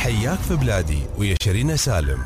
حياك في بلادي ويا شيرين سالم.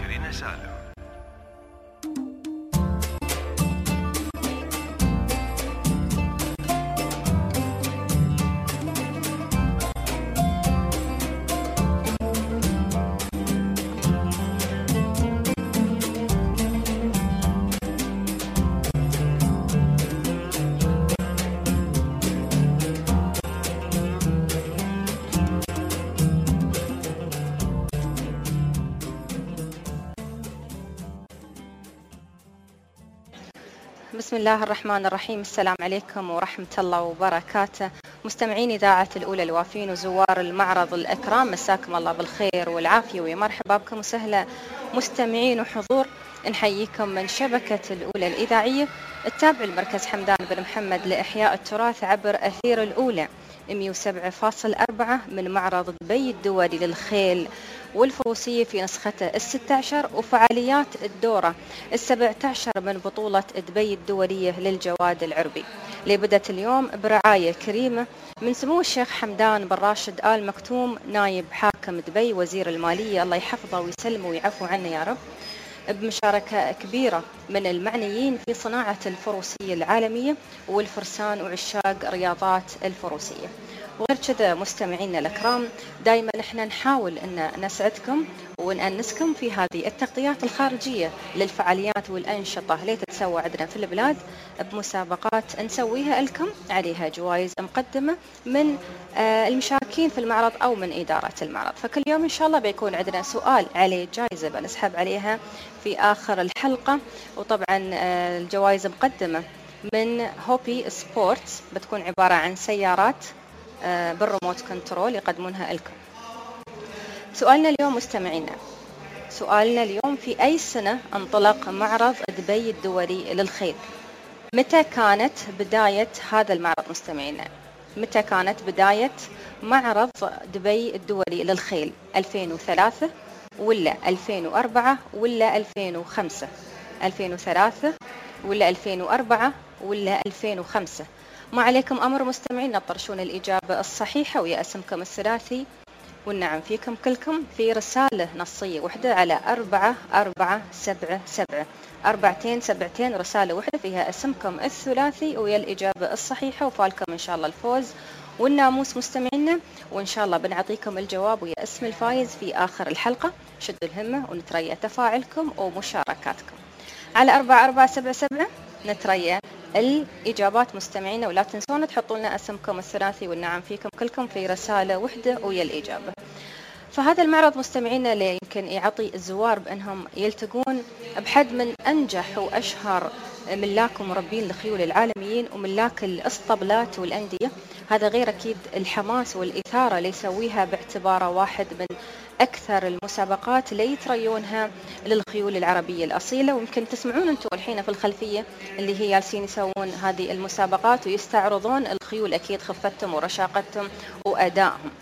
بسم الله الرحمن الرحيم. السلام عليكم ورحمة الله وبركاته. مستمعين إذاعة الأولى الوافين وزوار المعرض الأكرام، مساكم الله بالخير والعافية ويا مرحبا بكم وسهلا مستمعين وحضور. نحييكم من شبكة الأولى الإذاعية التابع لمركز حمدان بن محمد لإحياء التراث عبر أثير الأولى 107.4 من معرض دبي الدولي للخيل والفروسية في نسخته 16 وفعاليات الدورة 17 من بطولة دبي الدولية للجواد العربي اللي بدأت اليوم برعاية كريمة من سمو الشيخ حمدان بن راشد آل مكتوم نايب حاكم دبي وزير المالية، الله يحفظه ويسلمه ويعفو عنه يا رب، بمشاركة كبيرة من المعنيين في صناعة الفروسية العالمية والفرسان وعشاق رياضات الفروسية. وغير كذا مستمعينا الأكرام، دائما احنا نحاول ان نسعدكم ونأنسكم في هذه التغطيات الخارجية للفعاليات والأنشطة اللي تتسوى عندنا في البلاد بمسابقات نسويها لكم، عليها جوائز مقدمة من المشاركين في المعرض أو من إدارة المعرض. فكل يوم إن شاء الله بيكون عندنا سؤال عليه جائزة بنسحب عليها في آخر الحلقة، وطبعا الجوائز مقدمة من هوبي سبورتس، بتكون عبارة عن سيارات بالريموت كنترول يقدمونها لكم. سؤالنا اليوم مستمعينا، سؤالنا اليوم: في أي سنة انطلق معرض دبي الدولي للخيل؟ متى كانت بداية هذا المعرض مستمعينا؟ متى كانت بداية معرض دبي الدولي للخيل؟ 2003 ولا 2004 ولا 2005؟ 2003 ولا 2004 ولا 2005؟ ما عليكم أمر مستمعين، نطرشون الإجابة الصحيحة ويا اسمكم الثلاثي والنعم فيكم كلكم في رسالة نصية واحدة على 4477 4 7 رسالة واحدة فيها اسمكم الثلاثي ويا الإجابة الصحيحة، وفالكم إن شاء الله الفوز والناموس مستمعينا، وإن شاء الله بنعطيكم الجواب ويا اسم الفايز في آخر الحلقة. شدوا الهمة ونتريا تفاعلكم ومشاركاتكم على 4477 نتريا الإجابات مستمعينا، ولا تنسون تحطوا لنا اسمكم الثلاثي والنعم فيكم كلكم في رسالة واحدة ويا الإجابة. فهذا المعرض مستمعينا اللي يمكن يعطي الزوار بأنهم يلتقون بحد من أنجح وأشهر ملاك ومربين الخيول العالميين وملاك الاسطبلات والأندية، هذا غير أكيد الحماس والإثارة اللي يسويها باعتباره واحد من أكثر المسابقات اللي يتريونها للخيول العربية الأصيلة. ويمكن تسمعون أنتم الحين في الخلفية اللي هي جالسين يسوون هذه المسابقات ويستعرضون الخيول، أكيد خفتهم ورشاقتهم وأدائهم.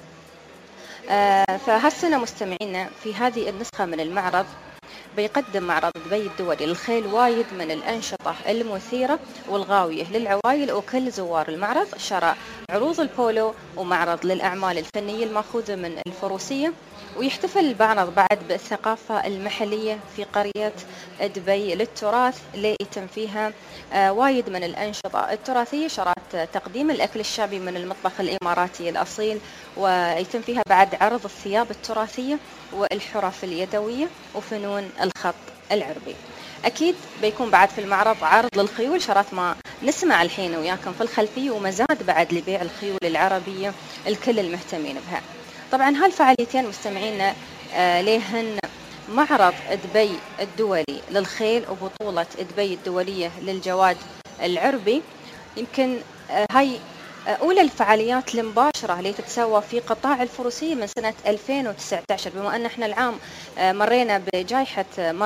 فهالسنة مستمعينا في هذه النسخة من المعرض بيقدم معرض دبي الدولي للخيل وايد من الأنشطة المثيرة والغاوية للعوائل وكل زوار المعرض، شراء عروض البولو ومعرض للأعمال الفنية المأخوذة من الفروسية، ويحتفل المعرض بعد بالثقافة المحلية في قرية دبي للتراث اللي يتم فيها وايد من الأنشطة التراثية، شرات تقديم الأكل الشعبي من المطبخ الإماراتي الأصيل، ويتم فيها بعد عرض الثياب التراثية والحرف اليدوية وفنون الخط العربي. أكيد بيكون بعد في المعرض عرض للخيول، شرات ما نسمع الحين وياكم في الخلفية، ومزاد بعد لبيع الخيول العربية الكل المهتمين بها. طبعا هالفعاليتين مستمعينا ليهن معرض دبي الدولي للخيل وبطولة دبي الدولية للجواد العربي، يمكن هاي أولى الفعاليات المباشرة اللي تتسوى في قطاع الفروسية من سنة 2019، بما أن احنا العام مرينا بجائحة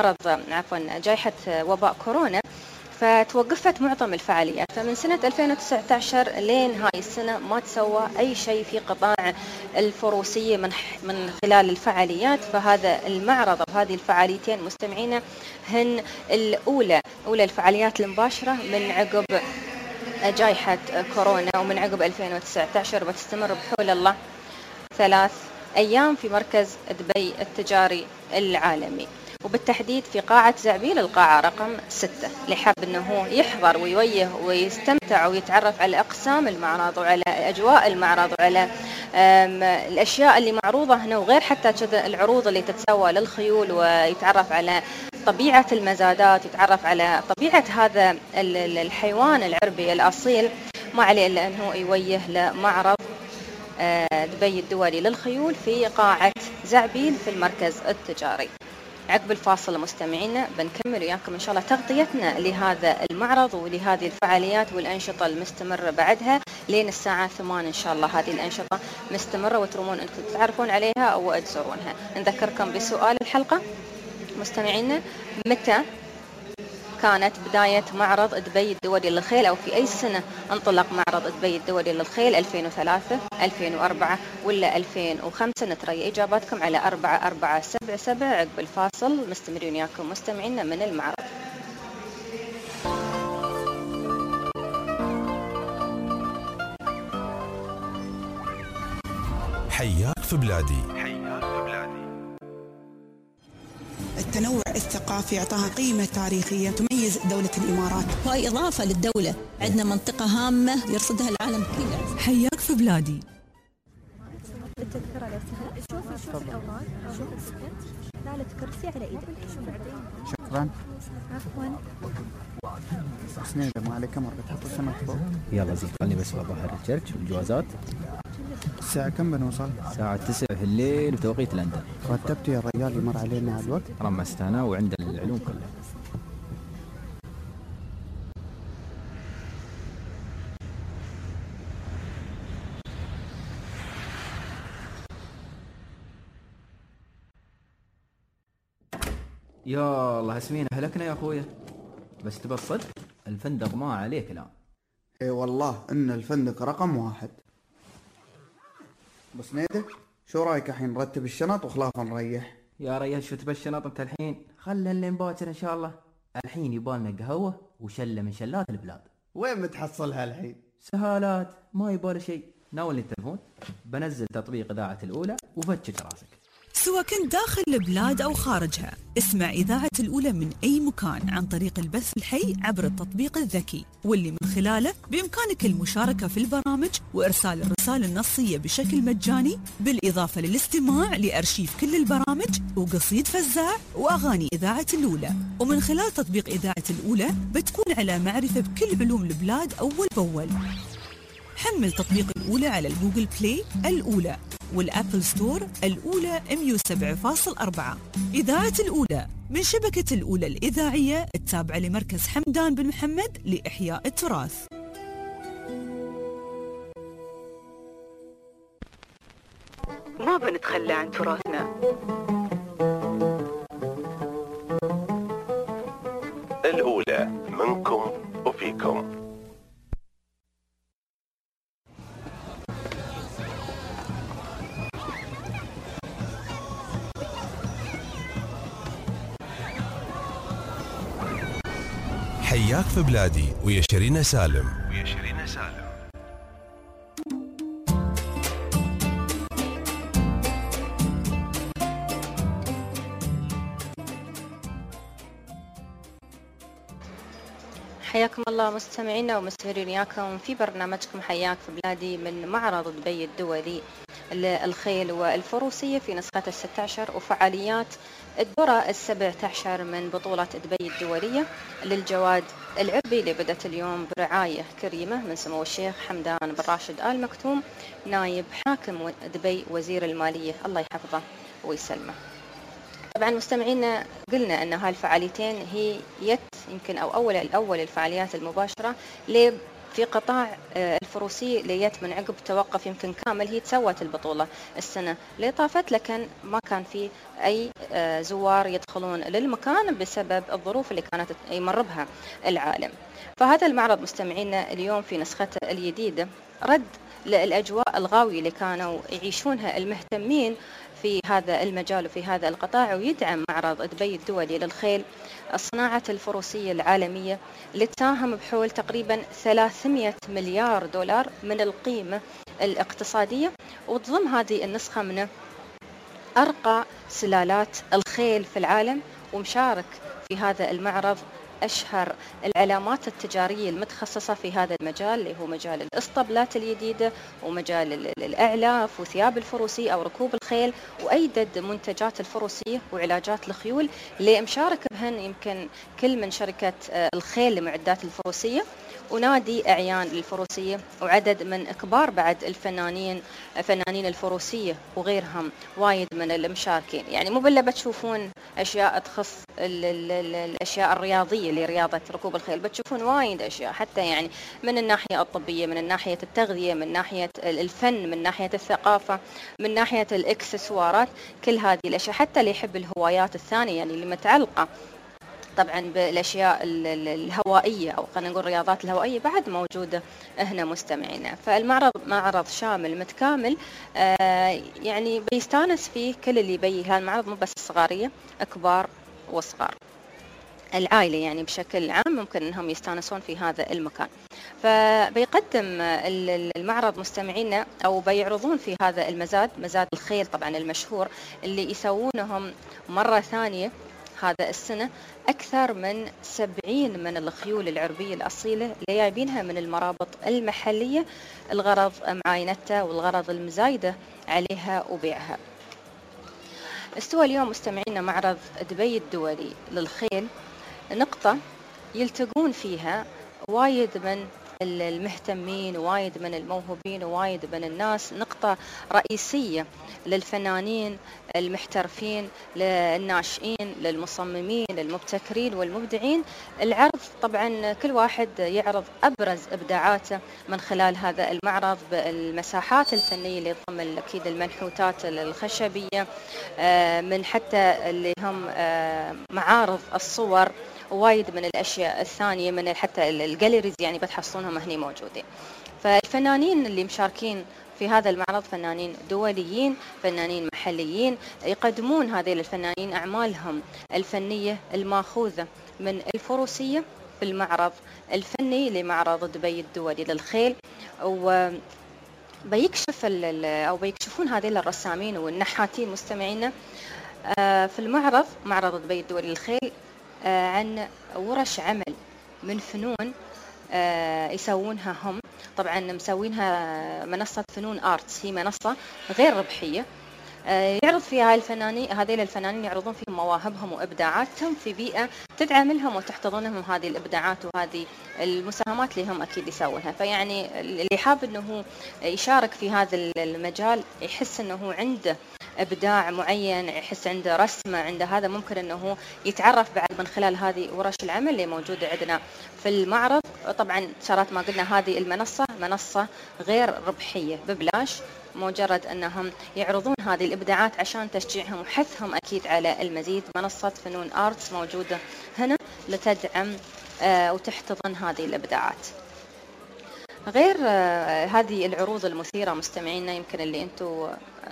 جائحة وباء كورونا، فتوقفت معظم الفعاليات. فمن سنة 2019 لين هاي السنة ما تسوى أي شيء في قطاع الفروسية من خلال الفعاليات. فهذا المعرض وهذه الفعاليتين مستمعينا هن أولى الفعاليات المباشرة من عقب جائحة كورونا ومن عقب 2019، بتستمر بحول الله 3 أيام في مركز دبي التجاري العالمي، وبالتحديد في قاعة زعبيل القاعة رقم 6. اللي حاب أنه يحضر ويويه ويستمتع ويتعرف على أقسام المعرض وعلى أجواء المعرض وعلى الأشياء اللي معروضة هنا، وغير حتى كذا العروض اللي تتسوى للخيول، ويتعرف على طبيعة المزادات، يتعرف على طبيعة هذا الحيوان العربي الأصيل، ما عليه إلا أنه يويه لمعرض دبي الدولي للخيول في قاعة زعبيل في المركز التجاري. عقب الفاصل مستمعينا بنكمل وياكم إن شاء الله تغطيتنا لهذا المعرض ولهذه الفعاليات والأنشطة المستمرة بعدها لين الساعة 8 إن شاء الله. هذه الأنشطة مستمرة وترمون أنتم تتعرفون عليها أو تزورونها. نذكركم بسؤال الحلقة مستمعينا: متى كانت بداية معرض دبي الدولي للخيل، أو في أي سنة انطلق معرض دبي الدولي للخيل؟ 2003 2004 ولا 2005؟ نترى إجاباتكم على 4477. عقب الفاصل مستمرين وياكم مستمعينا من المعرض. حياك في بلادي. التنوع الثقافي يعطاها قيمة تاريخية تميز دولة الإمارات، وهي إضافة للدولة. عندنا منطقة هامة يرصدها العالم كله. حياك في بلادي. التذكرة لو سهل. شوف الأوراق، شوف السكت، ثالث كرسي على إيدك. شكرا. عفوا. سنيدة ما عليك مرة تحط السمك فوق. يلا زين خلني بس بظهر الشرج والجوازات. الساعة كم بنوصل؟ الساعة 9 في الليل بتوقيت لندن. رتبت يا رجال يمر علينا الوقت؟ رمست أنا وعند العلوم كلها. يا الله اسمينا هلكنا يا أخويا. بس تبى الصدق الفندق ما عليه كلام. اي والله ان الفندق رقم 1. بس نيدة شو رايك الحين نرتب الشنط وخلاص نريح؟ يا ريال شو تبى الشنط انت الحين؟ خلنا اللي باكر ان شاء الله. الحين يبالنا قهوة وشلة من شلات البلاد. وين بتحصلها الحين؟ سهالات ما يبال شيء. ناولني التلفون بنزل تطبيق إذاعة الأولى وفتش راسك. سواء كنت داخل البلاد أو خارجها، اسمع إذاعة الأولى من أي مكان عن طريق البث الحي عبر التطبيق الذكي، واللي من خلاله بإمكانك المشاركة في البرامج وإرسال الرسائل النصية بشكل مجاني، بالإضافة للاستماع لأرشيف كل البرامج وقصيد فزاع وأغاني إذاعة الأولى. ومن خلال تطبيق إذاعة الأولى بتكون على معرفة بكل علوم البلاد أول بأول. حمل تطبيق الأولى على الجوجل بلاي الأولى والأبل ستور الأولى 107.4. إذاعة الأولى من شبكة الأولى الإذاعية التابعة لمركز حمدان بن محمد لإحياء التراث. ما بنتخلى عن تراثنا. الأولى منكم وفيكم. حياك في بلادي ويا شيرين سالم. حياكم الله مستمعينا ومستمرين وياكم في برنامجكم حياك في بلادي من معرض دبي الدولي للخيل والفروسية في نسخة 16 وفعاليات الدورة 17 من بطولة دبي الدولية للجواد العربي اللي بدأت اليوم برعاية كريمة من سمو الشيخ حمدان بن راشد آل مكتوم نائب حاكم دبي وزير المالية، الله يحفظه ويسلمه. طبعا مستمعينا قلنا أن هالفعاليتين هي يمكن أو أول الفعاليات المباشرة في قطاع الفروسي ليت من عقب توقف يمكن كامل. هي تسوت البطولة السنة اللي طافت، لكن ما كان في أي زوار يدخلون للمكان بسبب الظروف اللي كانت يمر بها العالم. فهذا المعرض مستمعينا اليوم في نسخته الجديدة رد للأجواء الغاوية اللي كانوا يعيشونها المهتمين في هذا المجال وفي هذا القطاع، ويدعم معرض دبي الدولي للخيل الصناعة الفروسية العالمية اللي تساهم بحول تقريبا 300 مليار دولار من القيمة الاقتصادية. وتضم هذه النسخة منه أرقى سلالات الخيل في العالم، ومشارك في هذا المعرض أشهر العلامات التجارية المتخصصة في هذا المجال، اللي هو مجال الإسطبلات الجديدة ومجال الأعلاف وثياب الفروسية أو ركوب الخيل، وأيضا منتجات الفروسية وعلاجات الخيول اللي مشارك بهن يمكن كل من شركة الخيل لمعدات الفروسية ونادي أعيان للفروسية وعدد من كبار بعد فنانين الفروسية وغيرهم وايد من المشاركين. يعني مو بالله بتشوفون أشياء تخص الأشياء الرياضية لرياضة ركوب الخيل، بتشوفون وايد أشياء حتى يعني من الناحية الطبية، من ناحية التغذية، من ناحية الفن، من ناحية الثقافة، من ناحية الإكسسوارات، كل هذه الأشياء. حتى اللي يحب الهوايات الثانية يعني اللي متعلقة طبعا بالاشياء الهوائيه او خلينا نقول الرياضات الهوائيه بعد موجوده هنا مستمعينا. فالمعرض معرض شامل متكامل، يعني بيستانس فيه كل اللي يبي. هذا المعرض مو بس صغاريه، كبار وصغار، العائله يعني بشكل عام ممكن انهم يستانسون في هذا المكان. فبيقدم المعرض مستمعينا او بيعرضون في هذا مزاد الخيل طبعا المشهور اللي يسوونهم مره ثانيه هذا السنة، أكثر من 70 من الخيول العربية الأصيلة اللي جايبينها من المرابط المحلية، الغرض معاينتها والغرض المزايدة عليها وبيعها. استوى اليوم مستمعينا معرض دبي الدولي للخيل، نقطة يلتقون فيها وايد من المهتمين، وايد من الموهوبين، وايد من الناس، نقطة رئيسية للفنانين المحترفين، للناشئين، للمصممين، للمبتكرين والمبدعين. العرض طبعا كل واحد يعرض أبرز إبداعاته من خلال هذا المعرض بالمساحات الفنية اللي تضمن أكيد المنحوتات الخشبية، من حتى اللي هم معارض الصور، وايد من الأشياء الثانية، من حتى الجاليريز يعني بتحصلونهم هني موجودين. فالفنانين اللي مشاركين في هذا المعرض فنانين دوليين، فنانين محليين، يقدمون هذه الفنانين أعمالهم الفنية الماخوذة من الفروسية في المعرض الفني لمعرض دبي الدولي للخيل. بيكشفون هذه الرسامين والنحاتين مستمعينا في المعرض، معرض دبي الدولي للخيل، عن ورش عمل من فنون يسوونها هم. طبعا مسوينها منصة فنون آرتس، هي منصة غير ربحية يعرض فيها هذيل الفنانين يعرضون فيهم مواهبهم وإبداعاتهم في بيئة تدعملهم وتحتضنهم هذه الإبداعات وهذه المساهمات اللي هم أكيد يسوونها. فيعني اللي حاب أنه يشارك في هذا المجال يحس أنه عنده إبداع معين، يحس عنده رسمة، عنده هذا، ممكن أنه يتعرف بعد من خلال هذه ورش العمل اللي موجودة عندنا في المعرض. طبعا شرط ما قلنا هذه المنصة منصة غير ربحية، ببلاش، مجرد أنهم يعرضون هذه الإبداعات عشان تشجيعهم وحثهم أكيد على المزيد. منصة فنون آرتس موجودة هنا لتدعم وتحتضن هذه الإبداعات. غير هذه العروض المثيرة مستمعينا يمكن اللي أنتم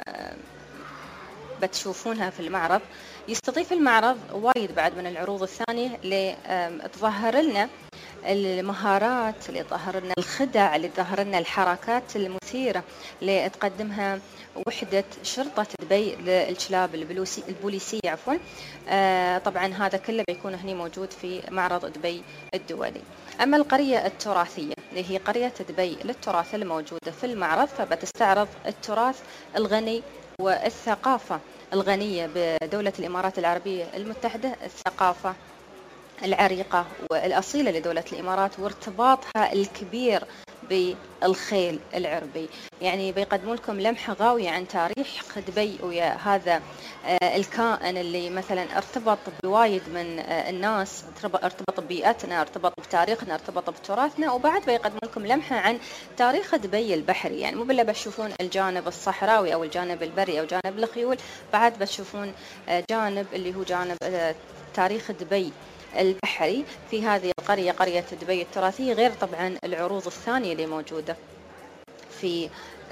بتشوفونها في المعرض، يستضيف المعرض وايد بعد من العروض الثانية اللي تظهر لنا المهارات، اللي تظهر لنا الخدع، اللي تظهر لنا الحركات المثيرة اللي تقدمها وحدة شرطة دبي للكلاب البوليسية عفوا. طبعا هذا كله بيكون هني موجود في معرض دبي الدولي. أما القرية التراثية اللي هي قرية دبي للتراث الموجودة في المعرض، فبتستعرض التراث الغني والثقافة الغنية بدولة الإمارات العربية المتحدة، الثقافة العريقة والأصيلة لدولة الإمارات وارتباطها الكبير بالخيل العربي. يعني بيقدموا لكم لمحة غاوية عن تاريخ دبي ويا هذا الكائن اللي مثلا ارتبط بوايد من الناس، ارتبط ببيئتنا، ارتبط بتاريخنا، ارتبط بتراثنا. وبعد بيقدموا لكم لمحة عن تاريخ دبي البحري، يعني مو بلا بتشوفون الجانب الصحراوي أو الجانب البري أو جانب الخيول، بعد بتشوفون جانب اللي هو جانب تاريخ دبي البحري في هذه القرية، قرية دبي التراثية، غير طبعا العروض الثانية اللي موجودة في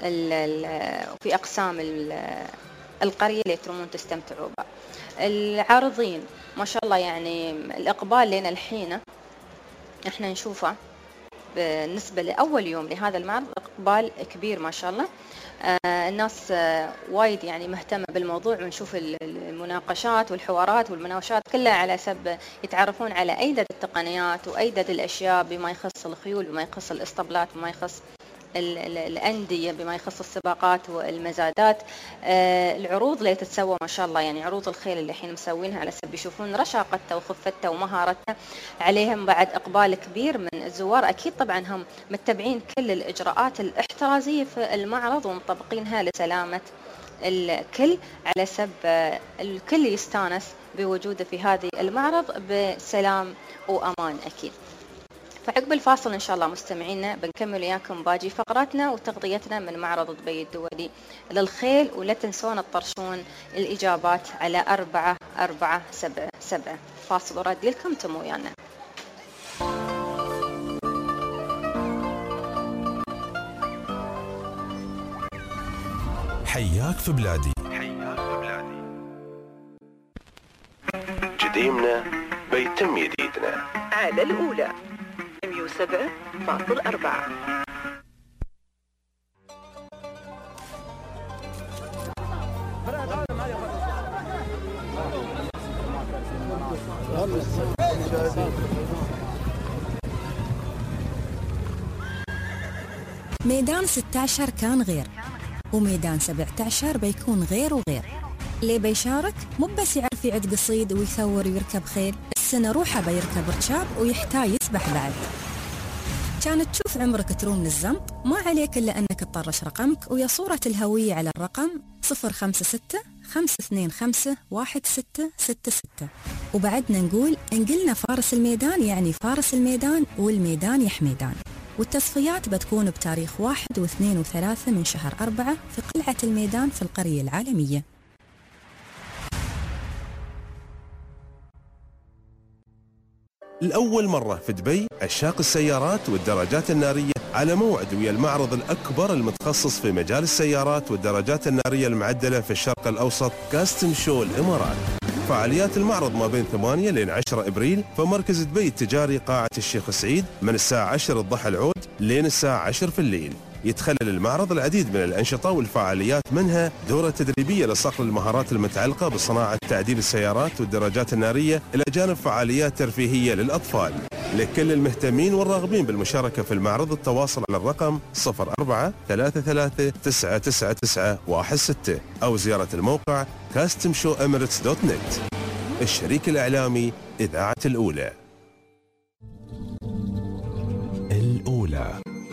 أقسام القرية اللي ترمون تستمتعوا بها. العارضين ما شاء الله، يعني الإقبال لنا الحين احنا نشوفه بالنسبة لأول يوم لهذا المعرض إقبال كبير ما شاء الله. الناس وايد يعني مهتمة بالموضوع، ونشوف المناقشات والحوارات والمناوشات كلها على سبب يتعرفون على أيدد التقنيات وأيدد الأشياء بما يخص الخيول، بما يخص الإسطبلات، بما يخص الأندية، بما يخص السباقات والمزادات. العروض اللي تتسوى ما شاء الله، يعني عروض الخيل اللي الحين مسوينها على سبب يشوفون رشاقتها وخفتها ومهارتها. عليهم بعد إقبال كبير من الزوار، أكيد طبعا هم متبعين كل الإجراءات الاحترازية في المعرض ومطبقينها لسلامة الكل، على سبب الكل يستانس بوجوده في هذه المعرض بسلام وأمان أكيد. فعقب الفاصل إن شاء الله مستمعينا بنكمل وياكم باقي فقراتنا وتغطيتنا من معرض دبي الدولي للخيل، ولا تنسون تطرشون الإجابات على 4477. فاصل وردي لكم تمو ويانا. حياك في بلادي. جديمنا بيتم جديدنا على الأولى 107.4. ميدان 16 كان غير، وميدان 17 بيكون غير وغير. اللي بيشارك مو بس يعرف يعد قصيد ويثور ويركب خيل، السنة روحه بيركب رشاب ويحتاج يسبح بعد. كانت تشوف عمرك تروم للزنط، ما عليك إلا أنك تطرش رقمك ويا صورة الهوية على الرقم 056-525-1666. وبعدنا نقول إن قلنا فارس الميدان يعني فارس الميدان، والميدان يا حميدان. والتصفيات بتكون بتاريخ 1 و2 و3 من شهر 4 في قلعة الميدان في القرية العالمية. لأول مرة في دبي عشاق السيارات والدراجات النارية على موعد ويا المعرض الأكبر المتخصص في مجال السيارات والدراجات النارية المعدلة في الشرق الأوسط، كاستم شو الإمارات. فعاليات المعرض ما بين 8 لين 10 إبريل في مركز دبي التجاري قاعة الشيخ سعيد من الساعة 10 الضحى العود لين الساعة 10 في الليل. يتخلل المعرض العديد من الأنشطة والفعاليات، منها دورة تدريبية لصقل المهارات المتعلقة بصناعة تعديل السيارات والدراجات النارية، إلى جانب فعاليات ترفيهية للأطفال. لكل المهتمين والراغبين بالمشاركة في المعرض التواصل على الرقم 0433999916 أو زيارة الموقع customshowemirates.net. الشريك الإعلامي إذاعة الأولى. الأولى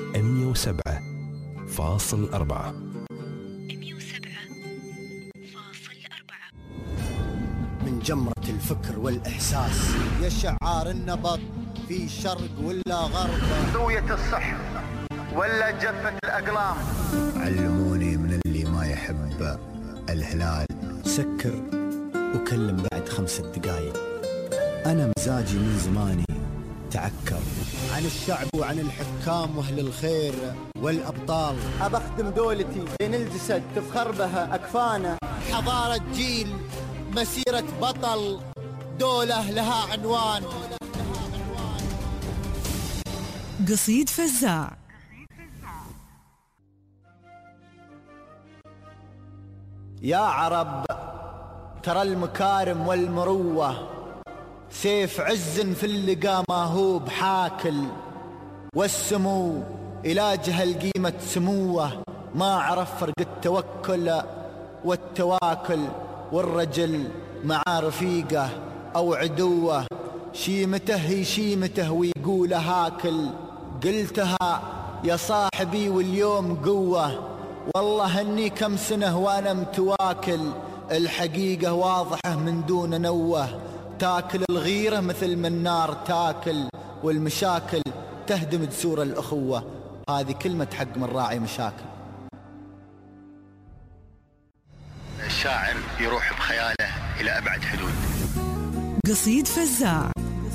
107.4. من جمرة الفكر والإحساس يا شعار النبض في شرق ولا غرب، زوية الصح ولا جفة الأقلام. علموني من اللي ما يحب الهلال سكر وكلم بعد 5 دقايق. أنا مزاجي من زماني تعكر عن الشعب وعن الحكام واهل الخير والابطال. ابخدم دولتي بين الجسد تفخر بها اكفانه، حضاره جيل مسيره بطل، دوله لها عنوان. قصيد فزاع. يا عرب ترى المكارم والمروه سيف عز في اللقا ما هو بحاكل، والسمو إلاجها القيمة سموه، ما عرف فرق التوكل والتواكل. والرجل مع رفيقه أو عدوه شيمته هي شيمته ويقول هاكل. قلتها يا صاحبي واليوم قوة، والله أني كم سنة وأنا متواكل. الحقيقة واضحة من دون نوه، تاكل الغيرة مثل ما النار تاكل، والمشاكل تهدم جسور الأخوة. هذه كلمة حق من راعي مشاكل. الشاعر يروح بخياله إلى أبعد حدود. قصيد فزاع.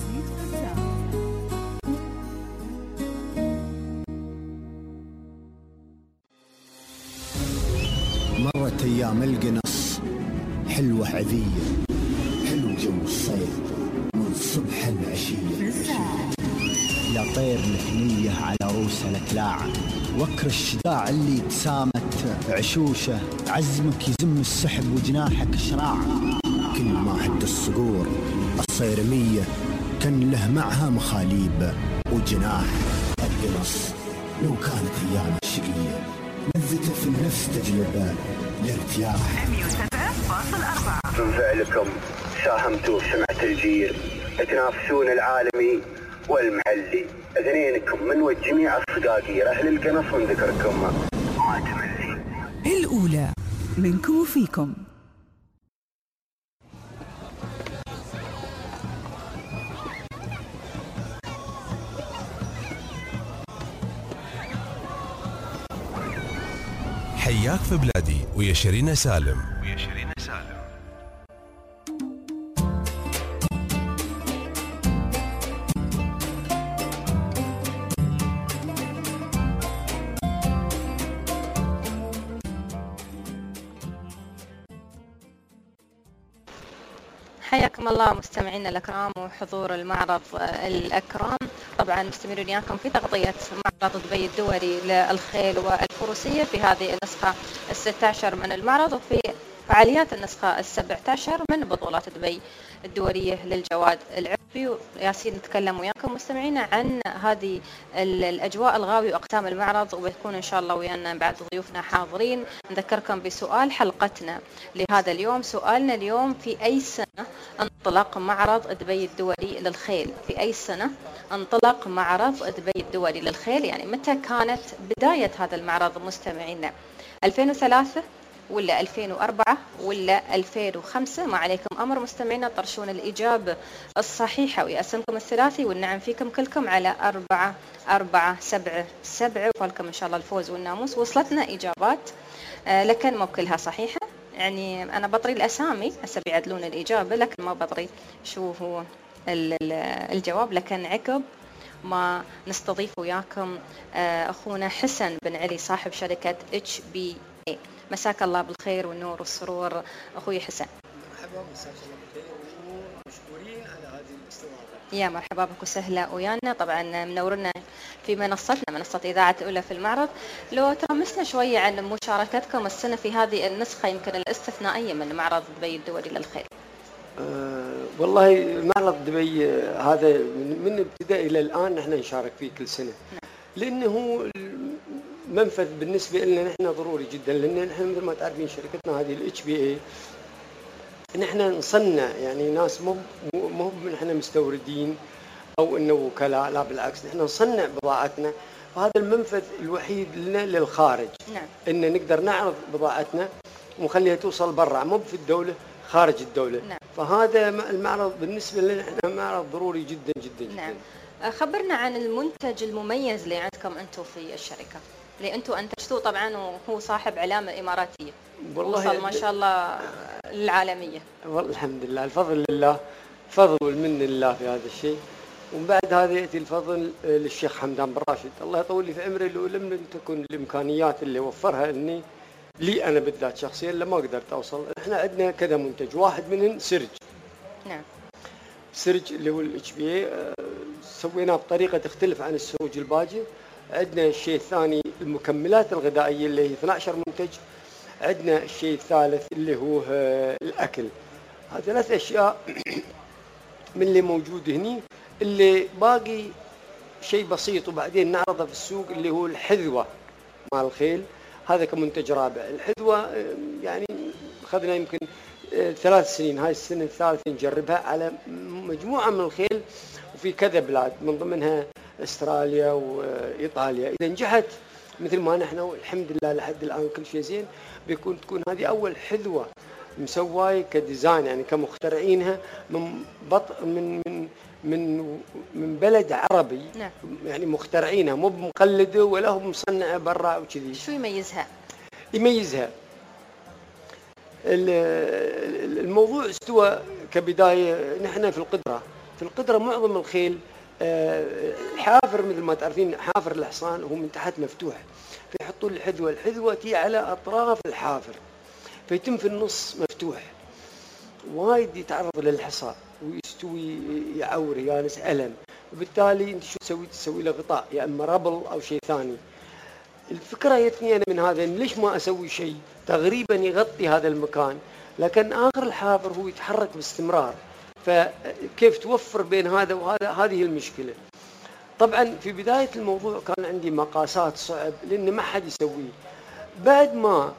مرت أيام القنص حلوة عذية، حلو جو الصيف من صبح العشية. لا الطير الثنية على روسه الأكلاع، وكر الشجاع اللي تسامت عشوشه، عزمك يزم السحب وجناحك شراع. كل ما هد الصقور الصيرمية كان له معها مخاليب وجناح. القنص لو كانت أيام الشقية لذته في النفس تجلب الارتياح. من فعلكم ساهمتوا في سمعة الجير، تنافسون العالمي والمحلي. اثنينكم من وجميع الصقاقير أهل القنص من ذكركم ما تملي. الأولى منكم وفيكم. حياك في بلادي ويا شيرين سالم. حياكم الله مستمعينا الأكرام وحضور المعرض الأكرام. طبعا مستمرين وياكم في تغطية معرض دبي الدولي للخيل والفروسية في هذه النسخة 16 من المعرض، وفي فعاليات النسخة 17 من بطولات دبي الدولية للجواد العربي. ياسين نتكلم وياكم مستمعينا عن هذه الأجواء الغاوية وأقسام المعرض، وبيكون إن شاء الله ويانا بعد ضيوفنا حاضرين. نذكركم بسؤال حلقتنا لهذا اليوم. سؤالنا اليوم: في أي سنة انطلق معرض دبي الدولي للخيل؟ في أي سنة انطلق معرض دبي الدولي للخيل؟ يعني متى كانت بداية هذا المعرض مستمعينا؟ 2003 ولا 2004 ولا 2005؟ ما عليكم أمر مستمعينا، طرشون الإجابة الصحيحة ويأسمكم الثلاثي والنعم فيكم كلكم على 4477، وفالكم إن شاء الله الفوز والناموس. وصلتنا إجابات لكن مو كلها صحيحة، يعني أنا بطري الأسامي هسه بيعدلون الإجابة لكن ما بطري شو هو الجواب. لكن عقب ما نستضيف وياكم أخونا حسن بن علي صاحب شركة HBA. مساك الله بالخير والنور والسرور أخوي حسن. مرحبا، مساك الله بالخير ومشكورين على هذه الاستضافة. يا مرحبا بك وسهلا ويانا. طبعا منورنا في منصتنا، منصة إذاعة الأولى في المعرض. لو ترمسنا شوية عن مشاركتكم السنة في هذه النسخة يمكن الاستثنائية من معرض دبي الدولي للخيل. والله معرض دبي هذا من ابتداء إلى الآن نحن نشارك فيه كل سنة. لأنه منفذ بالنسبة لنا نحن ضروري جدا، لأن نحن مثل ما تعرفين شركتنا هذه HBA نحن نصنع، يعني ناس مو نحن مستوردين أو إنه وكلاء، لا بالعكس نحن نصنع بضاعتنا، وهذا المنفذ الوحيد لنا للخارج. نعم. إن نقدر نعرض بضاعتنا ونخليها توصل برا، مو في الدولة، خارج الدولة. نعم. فهذا المعرض بالنسبة لنا نحن معرض ضروري جدا جدا جدا. نعم. خبرنا عن المنتج المميز اللي عندكم أنتم في الشركة، اللي أنتم أنتجتوه طبعا وهو صاحب علامة إماراتية. والله وصل ما شاء الله للعالمية. والله الحمد لله، الفضل لله، فضل والمن لله في هذا الشيء. ومن بعد هذا يأتي الفضل للشيخ حمدان بن راشد، الله يطول لي في عمره، لو لم تكن الإمكانيات اللي وفرها إني لي أنا بالذات شخصيا لما قدرت أوصل. إحنا عندنا كذا منتج، واحد منهم سرج. نعم. سرج اللي هو HBA سويناه بطريقة تختلف عن السروج الباجي. عندنا الشيء الثاني المكملات الغذائية اللي هي 12 منتج. عندنا الشيء الثالث اللي هو الأكل. هذه 3 أشياء من اللي موجود هني. اللي باقي شيء بسيط وبعدين نعرضه في السوق اللي هو الحذوة مال الخيل، هذا كمنتج رابع. الحذوة يعني أخذنا يمكن 3 سنين، هاي السنة الثالثة نجربها على مجموعة من الخيل وفي كذا بلاد من ضمنها استراليا وإيطاليا. إذا نجحت مثل ما نحن والحمد لله لحد الآن كل شيء زين، تكون هذه أول حذوة مسواي كديزاين، يعني كمخترعينها من من بلد عربي. نعم. يعني مخترعينها، مو بمقلده ولا هو مصنعه برا وكذي. شو يميزها؟ يميزها الموضوع استوى كبداية. نحن في القدرة معظم الخيل الحافر مثل ما تعرفين، حافر الحصان هو من تحت مفتوح، فيحطون الحذوة تي على أطراف الحافر، فيتم في النص مفتوح، وايد يتعرض للحصى ويستوي يعور يانس ألم. وبالتالي انت شو تسوي؟ تسوي له غطاء يا اما ربل او شيء ثاني. الفكره جتني انا من هذا، إن ليش ما اسوي شيء تقريبا يغطي هذا المكان، لكن اخر الحافر هو يتحرك باستمرار، فكيف توفر بين هذا وهذا؟ هذه المشكله. طبعا في بدايه الموضوع كان عندي مقاسات صعب لان ما حد يسويه. بعد ما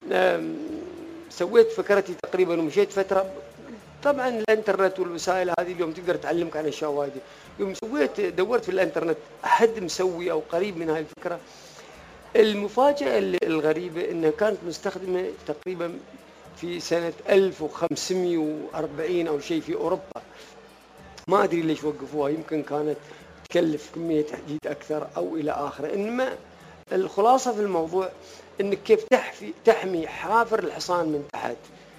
سويت فكرتي تقريبا ومشيت فتره، طبعا الانترنت والوسائل هذه اليوم تقدر تعلمك عن اشياء وايد. يوم سويت دورت في الانترنت احد مسوي او قريب من هاي الفكره. المفاجاه الغريبه انها كانت مستخدمه تقريبا في سنه 1540 او شيء في اوروبا. ما ادري ليش وقفوها، يمكن كانت تكلف كميه تحديد اكثر او الى اخره. انما الخلاصه في الموضوع انك كيف تحمي حافر الحصان من تحت.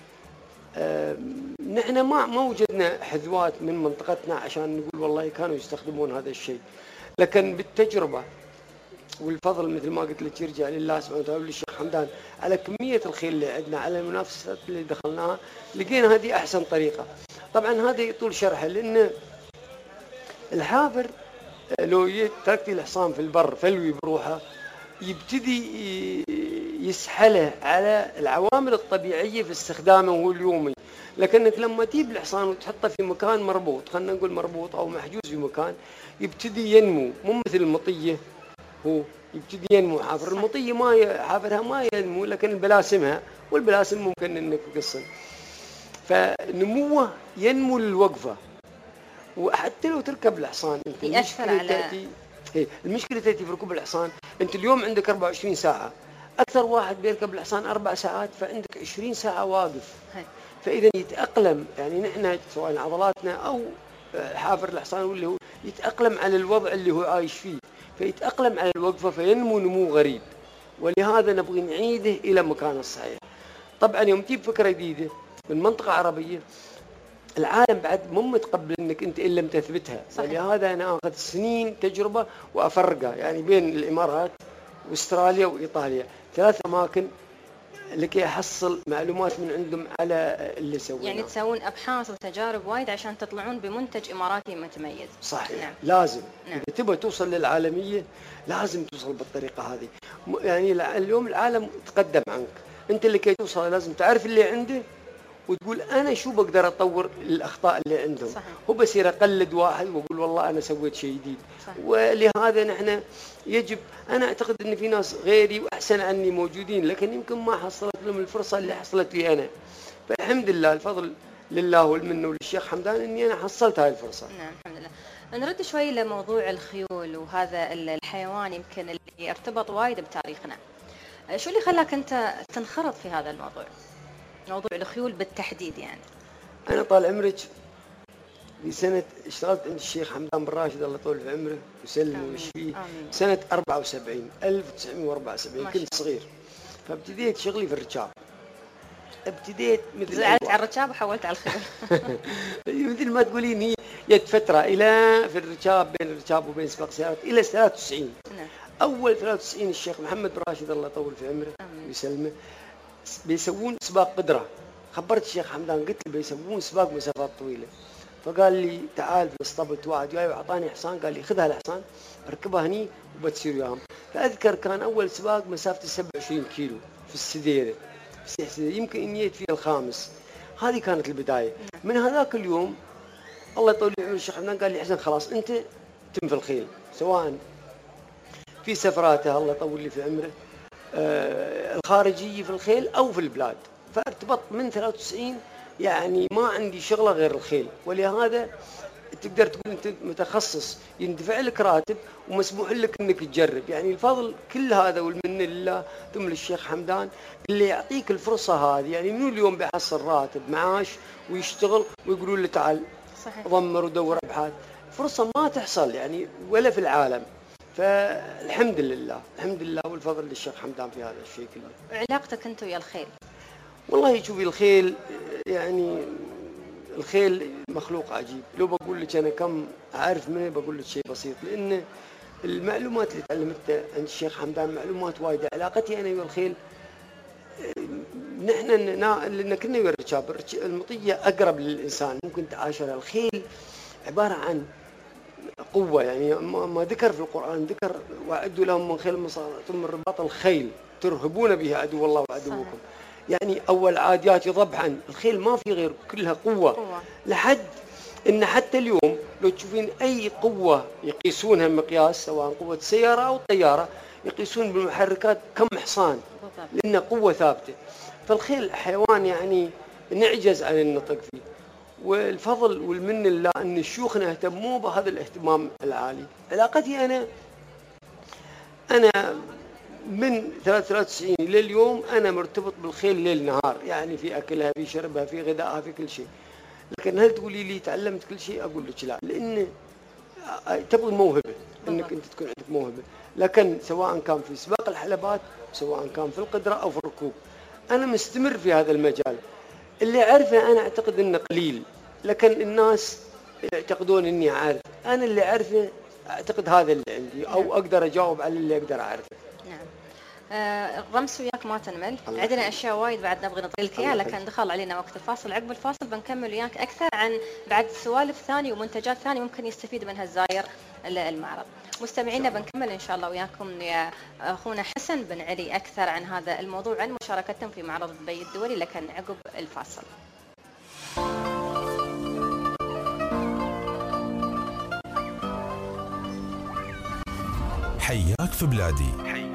نحن ما وجدنا حذوات من منطقتنا عشان نقول والله كانوا يستخدمون هذا الشيء، لكن بالتجربه والفضل مثل ما قلت لك يرجع لله سبحانه وتعالى وللشيخ حمدان على كميه الخيل اللي عندنا، على المنافسات اللي دخلناها، لقينا هذه احسن طريقه. طبعا هذا يطول شرحه، لان الحافر لو تركتي الحصان في البر فلوي بروحه يبتدي يسحله على العوامل الطبيعيه في استخدامه هو اليومي. لكنك لما تجيب الحصان وتحطه في مكان مربوط، خلينا نقول مربوط او محجوز في مكان، يبتدي ينمو، مو مثل المطيه، هو يبتدي ينمو. حافر المطيه حافرها ما ينمو، لكن البلاسمها، والبلاسم ممكن انك تقصن، فنموه ينمو للوقفه. وحتى لو تركب الحصان انت المشكله تاتي في ركوب الحصان. انت اليوم عندك 24 ساعه، اكثر واحد بيركب الحصان 4 ساعات، فعندك 20 ساعه واقف. فاذا يتاقلم، يعني نحن سواء عضلاتنا او حافر الحصان واللي هو يتاقلم على الوضع اللي هو عايش فيه، فيتاقلم على الوقفه، فينمو نمو غريب. ولهذا نبغي نعيده الى مكانه الصحيح. طبعا يوم تجيب فكره جديده من منطقه عربيه، العالم بعد مو متقبل انك انت الا لم تثبتها. ولهذا انا اخذ سنين تجربه وافرقها، يعني بين الامارات واستراليا وايطاليا، 3 اماكن لكي احصل معلومات من عندهم على اللي سويناه. يعني تسوون ابحاث وتجارب وايد عشان تطلعون بمنتج اماراتي متميز. صحيح. نعم. لازم. نعم. اذا تبغى توصل للعالميه لازم توصل بالطريقه هذه. يعني اليوم العالم تقدم عنك، انت اللي كي توصل لازم تعرف اللي عنده وتقول انا شو بقدر اطور الاخطاء اللي عندهم. صحيح. هو بصير اقلد واحد واقول والله انا سويت شيء جديد. ولهذا نحن يجب، انا اعتقد ان في ناس غيري واحسن عني موجودين، لكن يمكن ما حصلت لهم الفرصه اللي حصلت لي انا. فالحمد لله، الفضل لله والمنه وللشيخ حمدان اني انا حصلت هاي الفرصه. نعم الحمد لله. نرد شوي لموضوع الخيول، وهذا الحيوان يمكن اللي ارتبط وايد بتاريخنا. شو اللي خلاك انت تنخرط في هذا الموضوع؟ موضوع الخيول بالتحديد. يعني أنا طال عمرك في سنة اشتغلت عند الشيخ حمدان بن راشد الله يطول في عمره ويسلمه ويشفيه، سنة 1974 كنت صغير. فابتديت شغلي في الركاب. ابتديت مثل زعلت على الركاب وحولت على الخيول. مثل ما تقولين هي جت فترة إلى في الركاب، بين الركاب وبين سباق سيارات إلى 93. نعم. أول 93 الشيخ محمد بن راشد الله يطول في عمره ويسلمه بيسوون سباق قدرة. خبرت الشيخ حمدان قلت له بيسوون سباق مسافات طويلة. فقال لي تعال في الاسطبل واحد جاي واعطاني حصان، قال لي خذ هالحصان اركبها هني وبتصير وياهم. فاذكر كان اول سباق مسافته 27 كيلو في السديره، يمكن اني فيه الخامس. هذه كانت البدايه. من هذاك اليوم الله يطول عمر الشيخ حمدان قال لي حسن خلاص انت تم في الخيل، سواء في سفراته الله يطول لي في عمره الخارجيه في الخيل او في البلاد. فارتبطت من 93 يعني ما عندي شغله غير الخيل. ولهذا تقدر تقول انت متخصص، يندفع لك راتب ومسموح لك انك تجرب. يعني الفضل كل هذا والمن لله ثم للشيخ حمدان اللي يعطيك الفرصه هذه. يعني منو اليوم بيحصل راتب معاش ويشتغل ويقولوا له تعال ضمر ودور ابحاث؟ فرصه ما تحصل يعني ولا في العالم. فالحمد لله، الحمد لله والفضل للشيخ حمدان في هذا الشيء كله. علاقتك انت ويا الخيل؟ والله شوفي الخيل، يعني الخيل مخلوق عجيب. لو بقول لك انا كم اعرف منه بقول لك شيء بسيط، لان المعلومات اللي تعلمتها عند الشيخ حمدان معلومات وايده. علاقتي انا ويا الخيل، نحن لان كنا ويا الركاب، المطيه اقرب للانسان ممكن تعاشرها. الخيل عباره عن قوة. يعني ما ذكر في القرآن، ذكر وأعدوا لهم من خيل مصارعة من رباط الخيل ترهبون به عدو الله وعدوكم. يعني أول عاديات ضبحا، الخيل ما في غير، كلها قوة. لحد إن حتى اليوم لو تشوفين أي قوة يقيسونها مقياس، سواء قوة سيارة أو طيارة، يقيسون بالمحركات كم حصان، لأنها قوة ثابتة. فالخيل حيوان يعني نعجز عن النطق فيه، والفضل والمن لله أن شيوخنا اهتموا بهذا الاهتمام العالي. علاقتي أنا من 93 إلى اليوم أنا مرتبط بالخيل ليل نهار، يعني في أكلها، في شربها، في غذائها، في كل شيء. لكن هل تقولي لي تعلمت كل شيء؟ أقول لك لا، لأن تبغي موهبة، أنك أنت تكون عندك موهبة. لكن سواء كان في سباق الحلبات، سواء كان في القدرة أو في الركوب، أنا مستمر في هذا المجال. اللي أعرفه أنا أعتقد أنه قليل، لكن الناس يعتقدون أني عارف. أنا اللي أعرفه أعتقد هذا اللي عندي، أو أقدر أجاوب على اللي أقدر أعرفه. نعم. الرمس وياك ما تنمل، عندنا أشياء وايد بعد نبغى نطيل لك إياها، لكن دخل علينا وقت الفاصل. عقب الفاصل بنكمل وياك أكثر عن بعد سوالف ثانية ومنتجات ثانية ممكن يستفيد منها الزائر المعرض. مستمعينا بنكمل إن شاء الله وياكم يا أخونا حسن بن علي أكثر عن هذا الموضوع، عن مشاركتهم في معرض دبي الدولي، لكن عقب الفاصل. حياك في بلادي.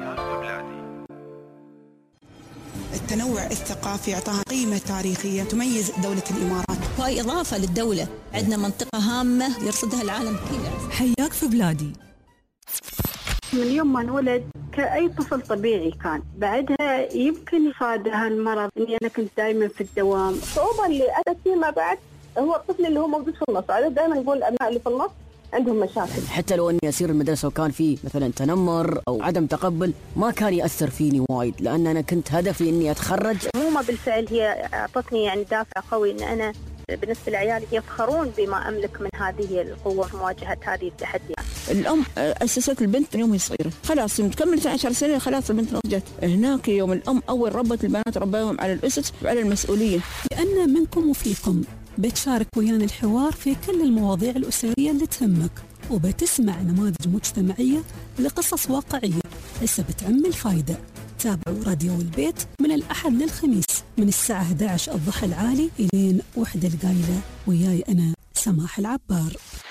التنوع الثقافي يعطاها قيمة تاريخية تميز دولة الإمارات، وهي إضافة للدولة. عندنا منطقة هامة يرصدها العالم كله. حياك في بلادي. من يوم ما انولد كأي طفل طبيعي كان، بعدها يمكن يصادها المرض. إني أنا كنت دائما في الدوام. الصعوبة اللي أتت فيما بعد هو الطفل اللي هو موجود في النص. أنا دائما نقول الأبناء اللي في النص عندهم مشاكل. حتى لو اني اسير المدرسه وكان في مثلا تنمر او عدم تقبل، ما كان ياثر فيني وايد، لان انا كنت هدفي اني اتخرج. عموما بالفعل هي اعطتني يعني دافع قوي ان انا بالنسبه لعيالي يفخرون بما املك من هذه القوه في مواجهه هذه التحديات. الام اسست البنت من يوم صغيره، خلاص تكملت 10 سنين، خلاص البنت نضجت. هناك يوم الام اول ربت البنات رباهم على الاسس وعلى المسؤوليه. لان منكم وفيكم بتشارك ويانا الحوار في كل المواضيع الأسرية اللي تهمك، وبتسمع نماذج مجتمعية لقصص واقعية هسه بتعم الفايدة. تابعوا راديو البيت من الأحد للخميس من الساعة 11 الضحى العالي إلين 1 القايلة، وياي أنا سماح العبار.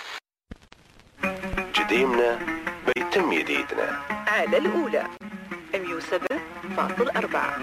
جديمنا بيتم جديدنا على الأولى 107.4.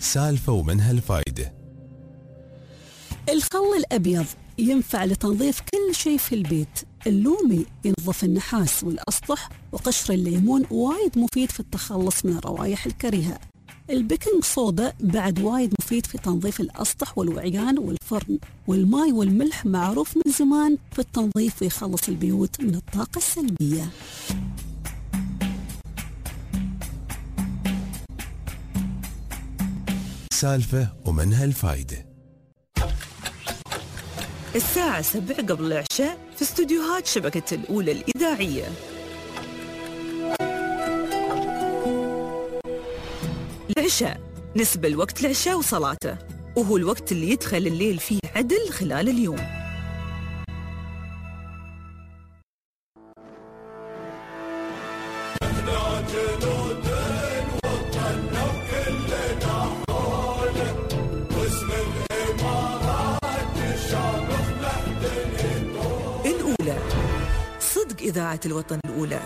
سالفة ومنها الفايدة. الخل الأبيض ينفع لتنظيف كل شيء في البيت. اللومي ينظف النحاس والأسطح، وقشر الليمون وايد مفيد في التخلص من الروائح الكريهة. البيكنج صودا بعد وايد مفيد في تنظيف الأسطح والوعيان والفرن. والماء والملح معروف من زمان في التنظيف ويخلص البيوت من الطاقة السلبية. سالفة ومنها الفايدة. الساعة 7 قبل العشاء في استوديوهات شبكة الأولى الإذاعية. العشاء نسبة لوقت العشاء وصلاته، وهو الوقت اللي يدخل الليل فيه عدل خلال اليوم. الأولى، صدق إذاعة الوطن الأولى.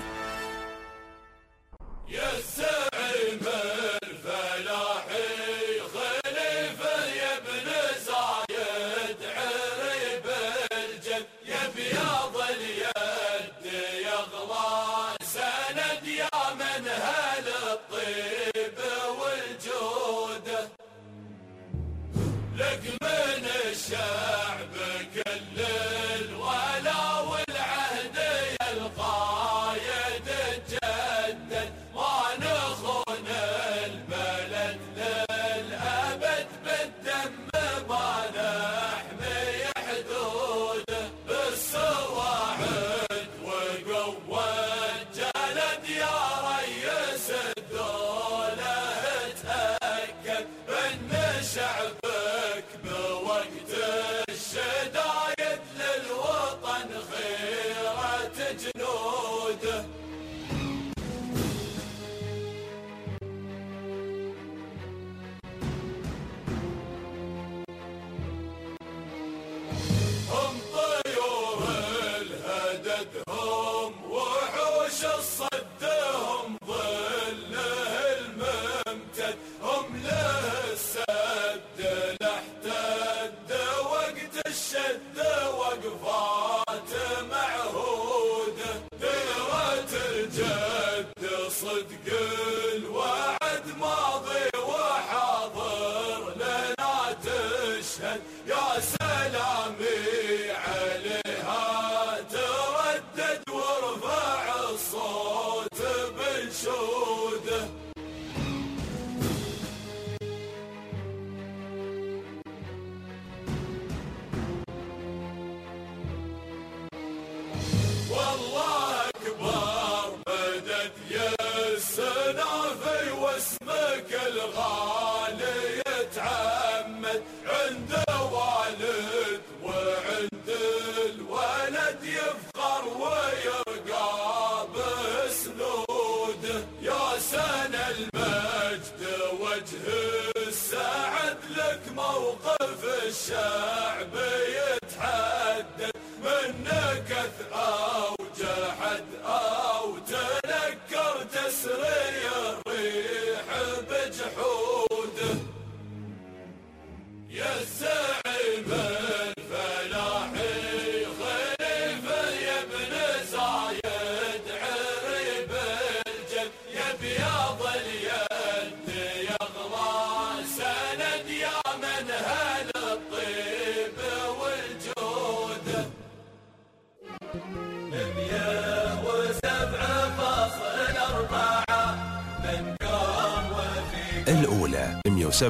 الأولى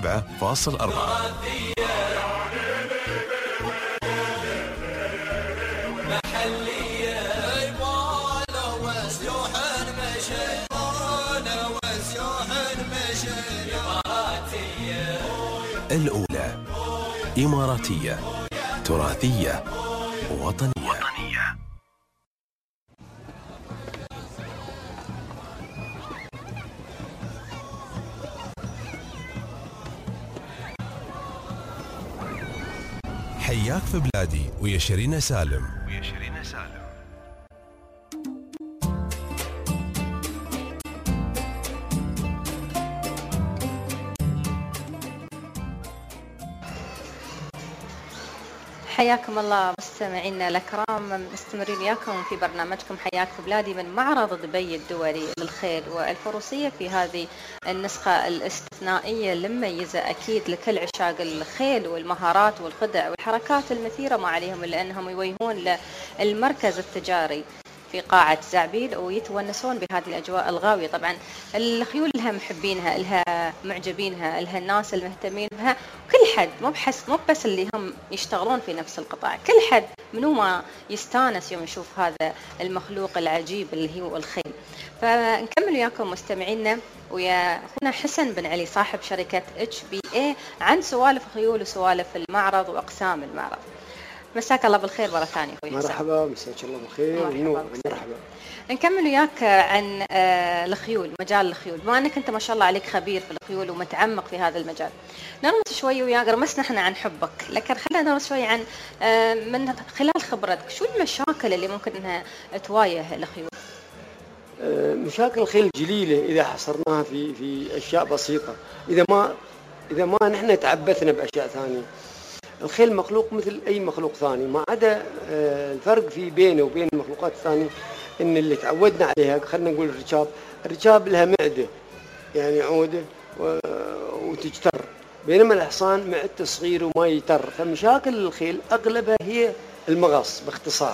107.4. الأولى إماراتية، تراثية، وطنية. حياك في بلادي ويا شيرين سالم. حياكم الله مستمعينا الأكرام، مستمرين وياكم في برنامجكم حياك في بلادي من معرض دبي الدولي للخيل والفروسية في هذه النسخة الاستثنائية المميزة أكيد لكل عشاق الخيل والمهارات والخدع والحركات المثيرة ما عليهم إلا أنهم يوجهون للمركز التجاري في قاعة زعبيل ويتونسون بهذه الأجواء الغاوية. طبعا الخيول لها محبينها، لها معجبينها، لها الناس المهتمين بها، كل حد مو بس اللي هم يشتغلون في نفس القطاع، كل حد منو ما يستانس يوم يشوف هذا المخلوق العجيب اللي هو الخيل. فنكمل وياكم مستمعينا ويا أخونا حسن بن علي صاحب شركة HBA عن سوالف الخيول وسوالف المعرض وأقسام المعرض. مساك الله بالخير مرة ثانية أخوي حسن. مرحبا، مساك الله بالخير ونور. مرحبا. نكمل وياك عن الخيول، مجال الخيول، بما أنك أنت ما شاء الله عليك خبير في الخيول ومتعمق في هذا المجال. نرمس شوي وياك، رمسنا احنا عن حبك، لكن خلينا نرمس شوي عن من خلال خبرتك شو المشاكل اللي ممكن أنها تواجه الخيول؟ مشاكل الخيل جليلة إذا حصرناها في أشياء بسيطة، إذا ما نحن تعبثنا بأشياء ثانية. الخيل مخلوق مثل أي مخلوق ثاني، ما عدا الفرق في بينه وبين المخلوقات الثانية إن اللي تعودنا عليها، خلينا نقول الركاب لها معدة يعني عودة وتجتر، بينما الحصان معدته صغير وما يتر. فمشاكل الخيل أغلبها هي المغص باختصار،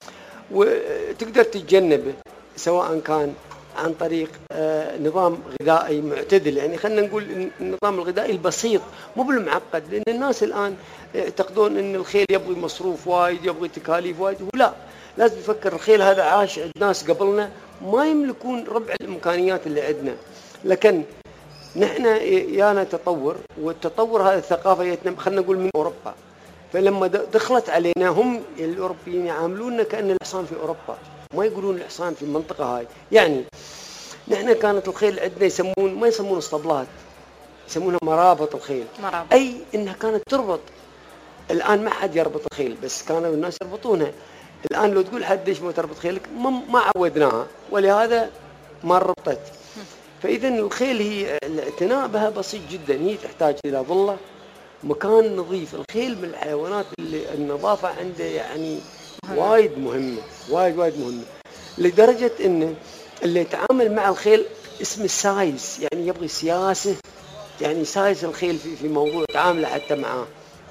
وتقدر تتجنبه سواء كان عن طريق نظام غذائي معتدل. يعني خلينا نقول النظام الغذائي البسيط مو بالمعقد، لأن الناس الآن يعتقدون أن الخيل يبغي مصروف وايد، يبغي تكاليف وايد. ولا لازم يفكر الخيل هذا عاش عند ناس قبلنا ما يملكون ربع الإمكانيات اللي عندنا، لكن نحن يانا تطور، والتطور هذا الثقافة خلينا نقول من أوروبا. فلما دخلت علينا هم الأوروبيين يعاملوننا كأن الحصان في أوروبا، ما يقولون الحصان في المنطقة هاي. يعني نحن كانت الخيل عندنا ما يسمون اسطبلات، يسمونها مرابط الخيل. أي إنها كانت تربط. الآن ما حد يربط الخيل، بس كانوا الناس يربطونها. الآن لو تقول حد ليش ما تربط خيلك، ما عودناها، ولهذا ما ربطت. فإذا الخيل هي الاعتناء بها بسيط جدا، هي تحتاج إلى ظلة، مكان نظيف. الخيل من الحيوانات اللي النظافة عنده يعني وايد مهمة، وايد مهمة، لدرجة إن اللي يتعامل مع الخيل اسم السايس، يعني يبغي سياسة، يعني سايس الخيل في موضوع تعامله حتى معاه.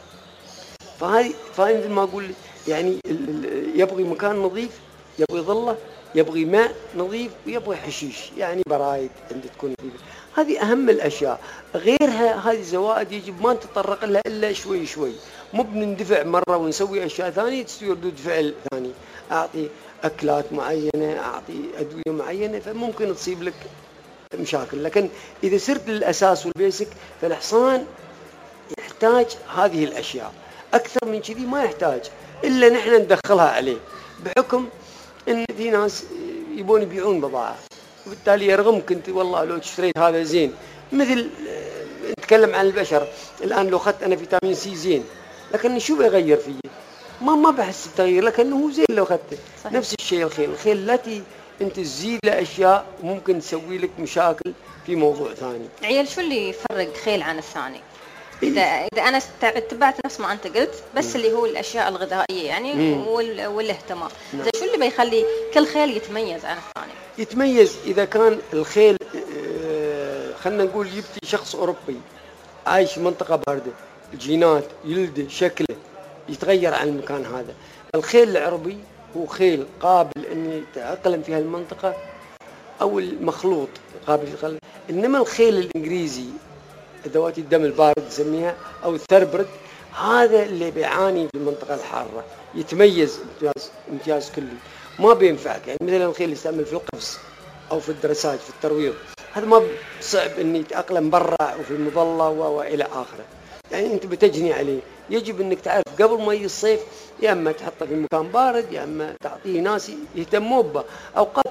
فهذه مثل ما أقول يعني يبغي مكان نظيف، يبغي ظلة، يبغي ماء نظيف، ويبغي حشيش، يعني برايد عند تكون فيه. هذه أهم الأشياء. غيرها هذه زوائد يجب ما نتطرق لها إلا شوي شوي، مو بنندفع مرة ونسوي أشياء ثانية تستوي ردود فعل ثاني. أعطي أكلات معينة، أعطي أدوية معينة، فممكن تصيب لك مشاكل. لكن إذا سرت للأساس والبيسك، فالحصان يحتاج هذه الأشياء. أكثر من كذي ما يحتاج، إلا نحن ندخلها عليه بحكم إن في ناس يبون يبيعون بضاعة، وبالتالي يرغمك أنت والله لو اشتريت هذا زين. مثل نتكلم عن البشر الآن، لو أخذت أنا فيتامين سي زين، لكن شو بيغير فيه؟ ما بحس بتغيير، لكنه هو زين لو أخذته. نفس الشيء الخيل التي أنت تزيد له أشياء ممكن تسوي لك مشاكل في موضوع ثاني. عيال شو اللي يفرق خيل عن الثاني؟ إذا أنا اتبعت نفس ما أنت قلت، بس اللي هو الأشياء الغذائية يعني والاهتمام. إذا شو اللي بيخلي كل خيل يتميز عن الثاني؟ يتميز إذا كان الخيل خلنا نقول يبتي شخص أوروبي عايش في منطقة باردة، الجينات، يلده، شكله يتغير عن المكان هذا. الخيل العربي هو خيل قابل أن يتأقلم في هالمنطقة، أو المخلوط قابل يتأقلم. إنما الخيل الإنجليزي ذوات الدم البارد نسميها أو الثربرد، هذا اللي بيعاني في المنطقة الحارة، يتميز امتياز كلي، ما بينفعك. يعني مثلا الخيل يستعمل في القفص أو في الدرساج في الترويض، هذا ما صعب أن يتأقلم برا وفي المظلة وإلى آخره. يعني أنت بتجني عليه، يجب أنك تعرف قبل ما يجي الصيف، يا أما تحطه في مكان بارد، يا أما تعطيه ناس يهتموا به. أوقات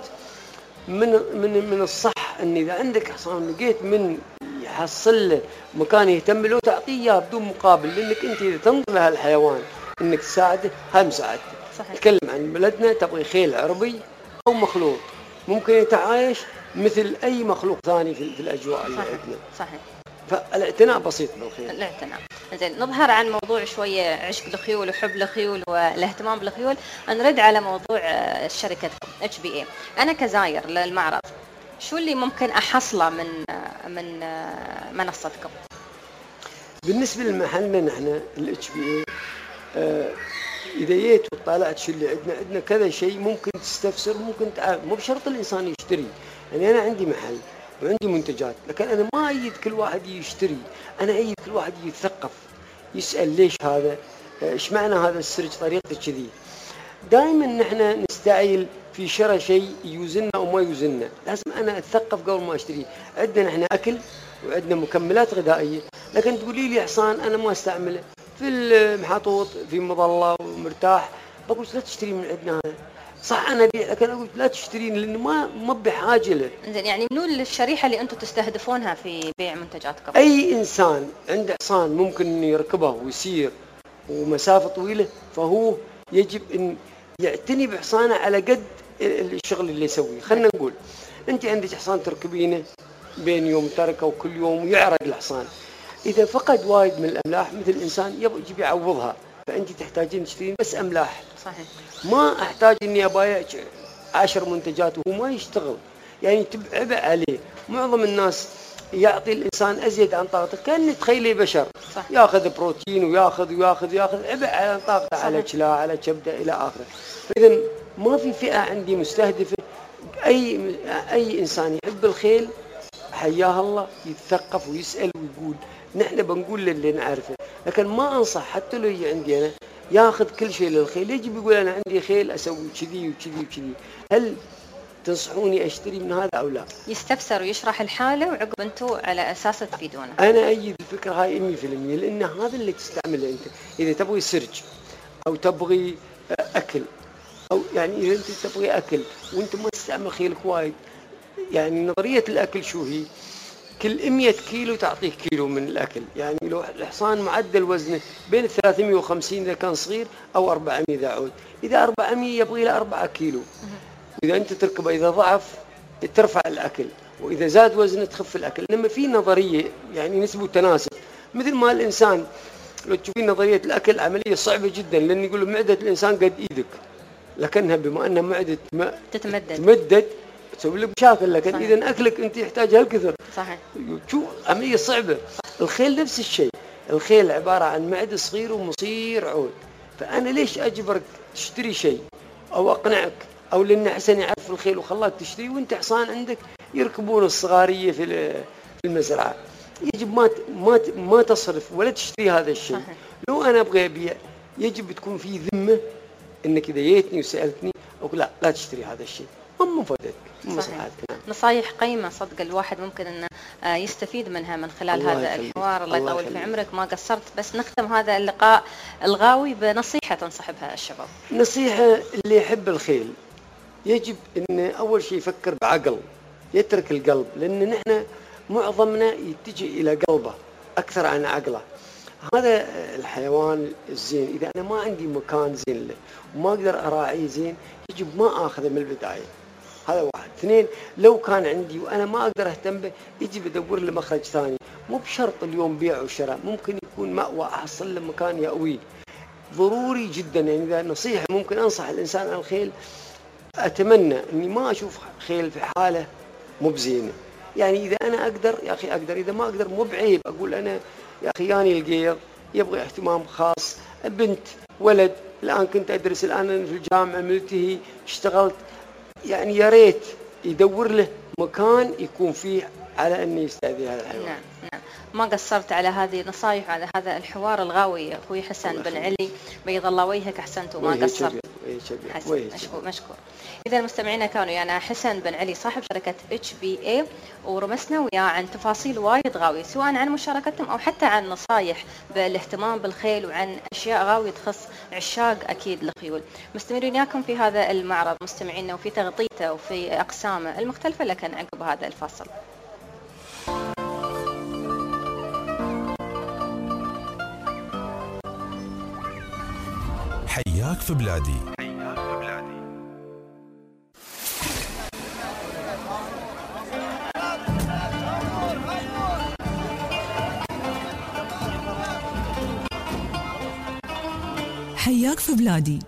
من الصح أن إذا عندك حصان لقيت من يحصل له مكان يهتم له، تعطيه إياه بدون مقابل، لأنك أنت إذا تنظر لهالحيوان أنك تساعده، هاي مساعدته. نتكلم عن بلدنا، تبغي خيل عربي أو مخلوط، ممكن يتعايش مثل أي مخلوق ثاني في الأجواء اللي عندنا. صحيح. فالاعتناء بسيط بالخيل. الاعتناء. زين، نظهر عن موضوع شويه عشق الخيول وحب الخيول والاهتمام بالخيول، نرد على موضوع شركتكم HBA. انا كزاير للمعرض شو اللي ممكن احصله من منصتكم؟ بالنسبه لمحلنا نحن HBA، اذا جيت وطالعت شو اللي عندنا كذا شيء ممكن تستفسر، ممكن تعرف، مو بشرط الانسان يشتري. يعني انا عندي محل وعندي منتجات، لكن انا ما ايد كل واحد يشتري، انا ايد كل واحد يتثقف، يسال ليش هذا، ايش معنى هذا السرج، طريقته كذي. دائما نحن نستعيل في شراء شيء يوزننا او ما يوزننا، لازم انا اتثقف قبل ما اشتريه. عندنا نحن اكل وعندنا مكملات غذائيه، لكن تقولي لي حصان انا ما استعمله، في المحطوط في مظله ومرتاح، بقول لا تشتري من عندنا هذا. صح انا ابيع، لكن اقول لا تشترين لانه ما بحاجه له. زين، يعني منو الشريحه اللي انتم تستهدفونها في بيع منتجاتكم؟ اي انسان عنده حصان ممكن انه يركبه ويسير ومسافه طويله، فهو يجب ان يعتني بحصانه على قد الشغل اللي يسويه. خلينا نقول انت عندك حصان تركبينه بين يوم تركه وكل يوم ويعرق الحصان، اذا فقد وايد من الاملاح مثل الانسان يجب يعوضها، فانت تحتاجين تشترين بس املاح. صحيح. ما احتاج اني ابايع 10 منتجات وهو ما يشتغل، يعني تبعبع عليه. معظم الناس يعطي الانسان ازيد عن طاقته، كان تخيلي بشر. صح. ياخذ بروتين وياخذ عبء على طاقته، على كلى، على كبده، الى اخره. فاذا ما في فئه عندي مستهدفه. اي انسان يحب الخيل حياه الله يتثقف ويسال ويقول. نحن بنقول للي نعرفه، لكن ما انصح حتى لو يجي عندي انا ياخذ كل شيء للخيل، يجي بيقول انا عندي خيل اسوي كذي وكذي وكذي. هل تنصحوني اشتري من هذا او لا؟ يستفسر ويشرح الحاله وعقب انتم على اساس تفيدونه. انا ايد الفكره هاي 100%، لان هذا اللي تستعمله انت. اذا تبغي سرج او تبغي اكل، او يعني اذا انت تبغي اكل وانت ما تستعمل خيلك وايد، يعني نظريه الاكل شو هي؟ كل 100 كيلو تعطيه كيلو من الأكل. يعني لو الحصان معدل وزنه بين 350 إذا كان صغير أو 400 إذا عود، إذا 400 يبغي له 4 كيلو. إذا أنت تركبه إذا ضعف ترفع الأكل، وإذا زاد وزنه تخف الأكل. لما في نظرية يعني نسبة وتناسب، مثل ما الإنسان لو تشوفين نظرية الأكل عملية صعبة جدا، لأن يقولوا معدة الإنسان قد إيدك، لكنها بما أنها معدة تتمدد تسوي لك مشاكل. لكن صحيح. إذا أكلك أنت يحتاج هالكثر. صحيح. شو عملية صعبة. الخيل نفس الشيء، الخيل عبارة عن معد صغير ومصير عود. فأنا ليش أجبرك تشتري شيء أو أقنعك، أو لأن حسن يعرف الخيل وخلاك تشتري وأنت حصان عندك يركبون الصغارية في المزرعة. يجب ما تصرف ولا تشتري هذا الشيء. صحيح. لو أنا أبغى أبيع يجب تكون في ذمة إنك إذا جيتني وسألتني أقول لا تشتري هذا الشيء. هم مفادتك نصايح قيمة صدق، الواحد ممكن أنه يستفيد منها من خلال هذا الحوار. الله يطول في عمرك، ما قصرت. بس نختم هذا اللقاء الغاوي بنصيحة تنصح بها الشباب. نصيحة اللي يحب الخيل يجب أن أول شيء يفكر بعقل، يترك القلب، لأن نحن معظمنا يتجه إلى قلبه أكثر عن عقله. هذا الحيوان الزين إذا أنا ما عندي مكان زين له وما أقدر أراعيه زين، يجب ما أخذه من البداية. هذا واحد. اثنين، لو كان عندي وأنا ما أقدر أهتم به يجب أدور له مخرج ثاني. مو بشرط اليوم بيع وشراء، ممكن يكون مأوى أحصل له مكان يأويه. ضروري جدا. يعني إذا نصيحة ممكن أنصح الإنسان عن الخيل، أتمنى أني ما أشوف خيل في حالة مو بزينة. يعني إذا أنا أقدر يا أخي أقدر، إذا ما أقدر مو بعيب أقول أنا يا أخي ياني القيض يبغى اهتمام خاص، بنت ولد. الآن كنت أدرس، الآن أنا في الجامعة ملتهي اشتغلت، يعني يا ريت يدور له مكان يكون فيه على أنه يستأذي هذا الحيوان. نعم. ما قصرت على هذه النصائح وعلى هذا الحوار الغاوي أخوي حسن بن علي، بيض الله وجهك، أحسنت وما قصرت. مشكور. إذا المستمعين كانوا يعني حسن بن علي صاحب شركة HBA، ورمسنا وياه عن تفاصيل وايد غاوية، سواء عن مشاركتهم أو حتى عن نصائح بالاهتمام بالخيل، وعن أشياء غاوية تخص عشاق أكيد الخيول. مستمرين وياكم في هذا المعرض مستمعينا، وفي تغطيته وفي أقسامه المختلفة، لكن عقب هذا الفاصل. حياك في بلادي. حياك في بلادي.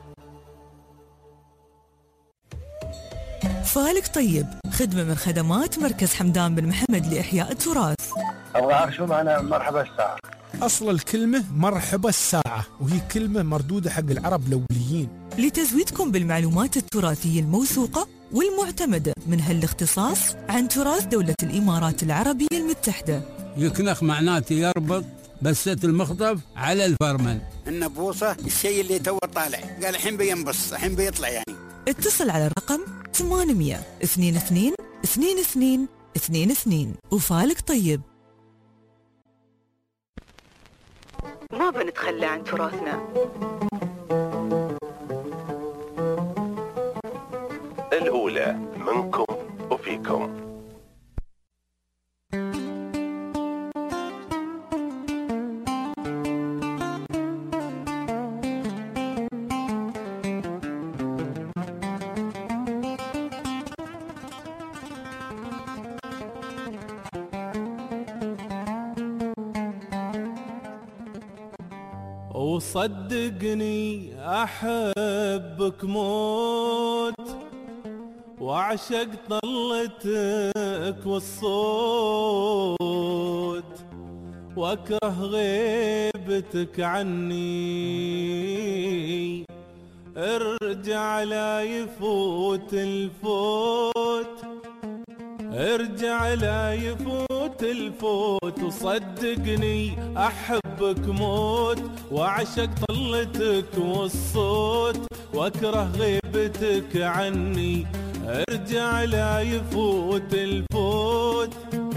فالك طيب، خدمة من خدمات مركز حمدان بن محمد لإحياء التراث. أبغى أعرف شو معنى مرحبا الساعة. أصل الكلمة مرحبا الساعة، وهي كلمة مردودة حق العرب الأوليين. لتزويدكم بالمعلومات التراثية الموثوقة والمعتمدة من هالاختصاص عن تراث دولة الإمارات العربية المتحدة. يكنخ معناته يربط بسة المخطف على الفرمل. النبوصة الشيء اللي تو طالع، قال الحين بينبص، الحين بيطلع يعني. اتصل على الرقم 800 22 22 22 وفالك طيب. ما بنتخلى عن تراثنا. الأولى منكم وفيكم. وصدقني أحبك موت وأعشق طلتك والصوت وأكره غيبتك عني. ارجع لا يفوت الفوت، ارجع لا يفوت الفوت. وصدقني أحبك موت وأعشق طلتك والصوت وأكره غيبتك عني. ارجع لا يفوت الفوت.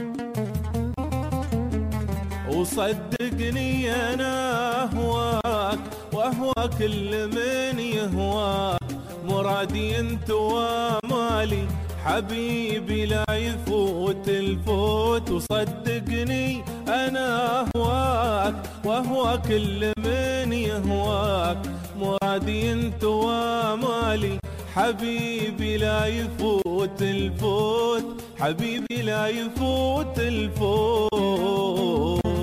وصدقني أنا أهواك وأهوى كل من يهواك. مرادي أنت ومالي حبيبي لا يفوت الفوت. وصدقني أنا أهواك وأهوى كل من يهواك. مرادي أنت ومالي حبيبي لا يفوت الفوت. حبيبي لا يفوت الفوت.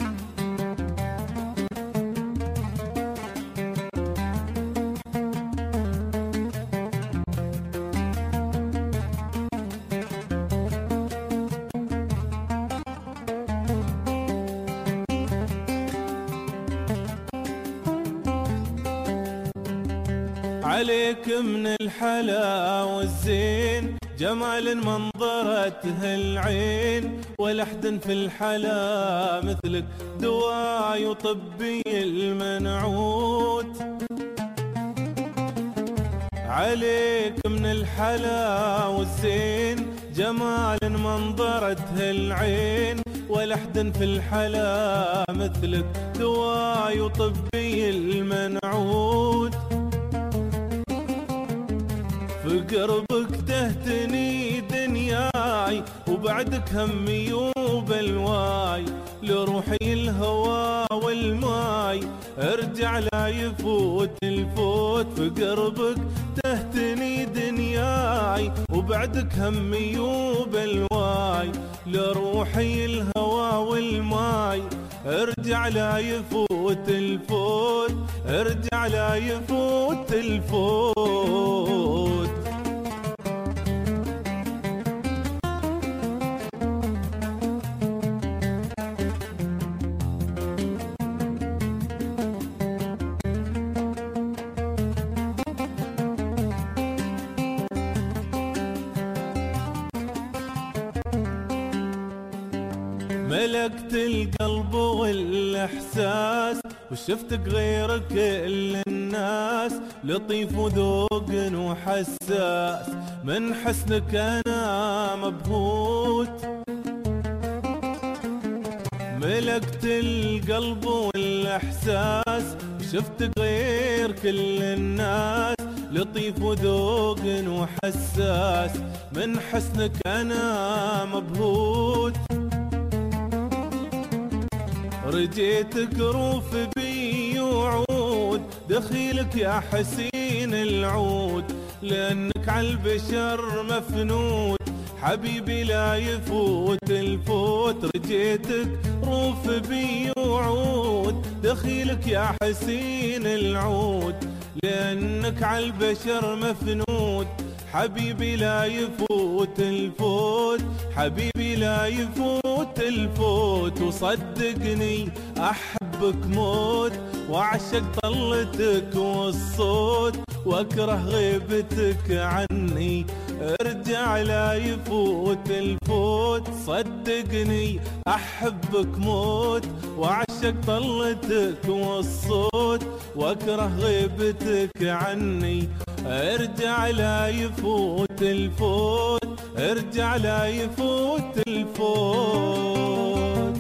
عليك من الحلا والزين جمال منظرته العين. ولحد في الحلا مثلك دواي وطبي المنعوت. عليك من الحلا والزين جمال منظرته العين. ولحد في الحلا مثلك دواي وطبي المنعوت. في قربك تهتني دنياي وبعدك همي وبلواي. لروحي الهوى والماي ارجع لا يفوت الفوت. في قربك تهتني دنياي وبعدك همي وبلواي. لروحي الهوى والماي ارجع لا يفوت الفوت. ارجع لا يفوت الفوت. ملكت القلب والإحساس وشفتك غير كل الناس. لطيف وذوق وحساس من حسنك أنا مبهوت. ملكت القلب والإحساس وشفتك غير كل الناس. لطيف وذوق وحساس من حسنك أنا مبهوت. رجيتك روف بي وعود دخيلك يا حسين العود. لأنك عالبشر مفنود حبيبي لا يفوت الفوت، رجيتك روف بي وعود، دخيلك يا حسين العود، لأنك عالبشر مفنود. حبيبي لا يفوت الفوت، حبيبي لا يفوت الفوت، وصدقني أحبك موت، وأعشق طلتك والصوت، وأكره غيبتك عني. ارجع لا يفوت الفوت، صدقني أحبك موت، وأعشق طلتك والصوت، وأكره غيبتك عني. ارجع لا يفوت الفوت، ارجع لا يفوت الفوت.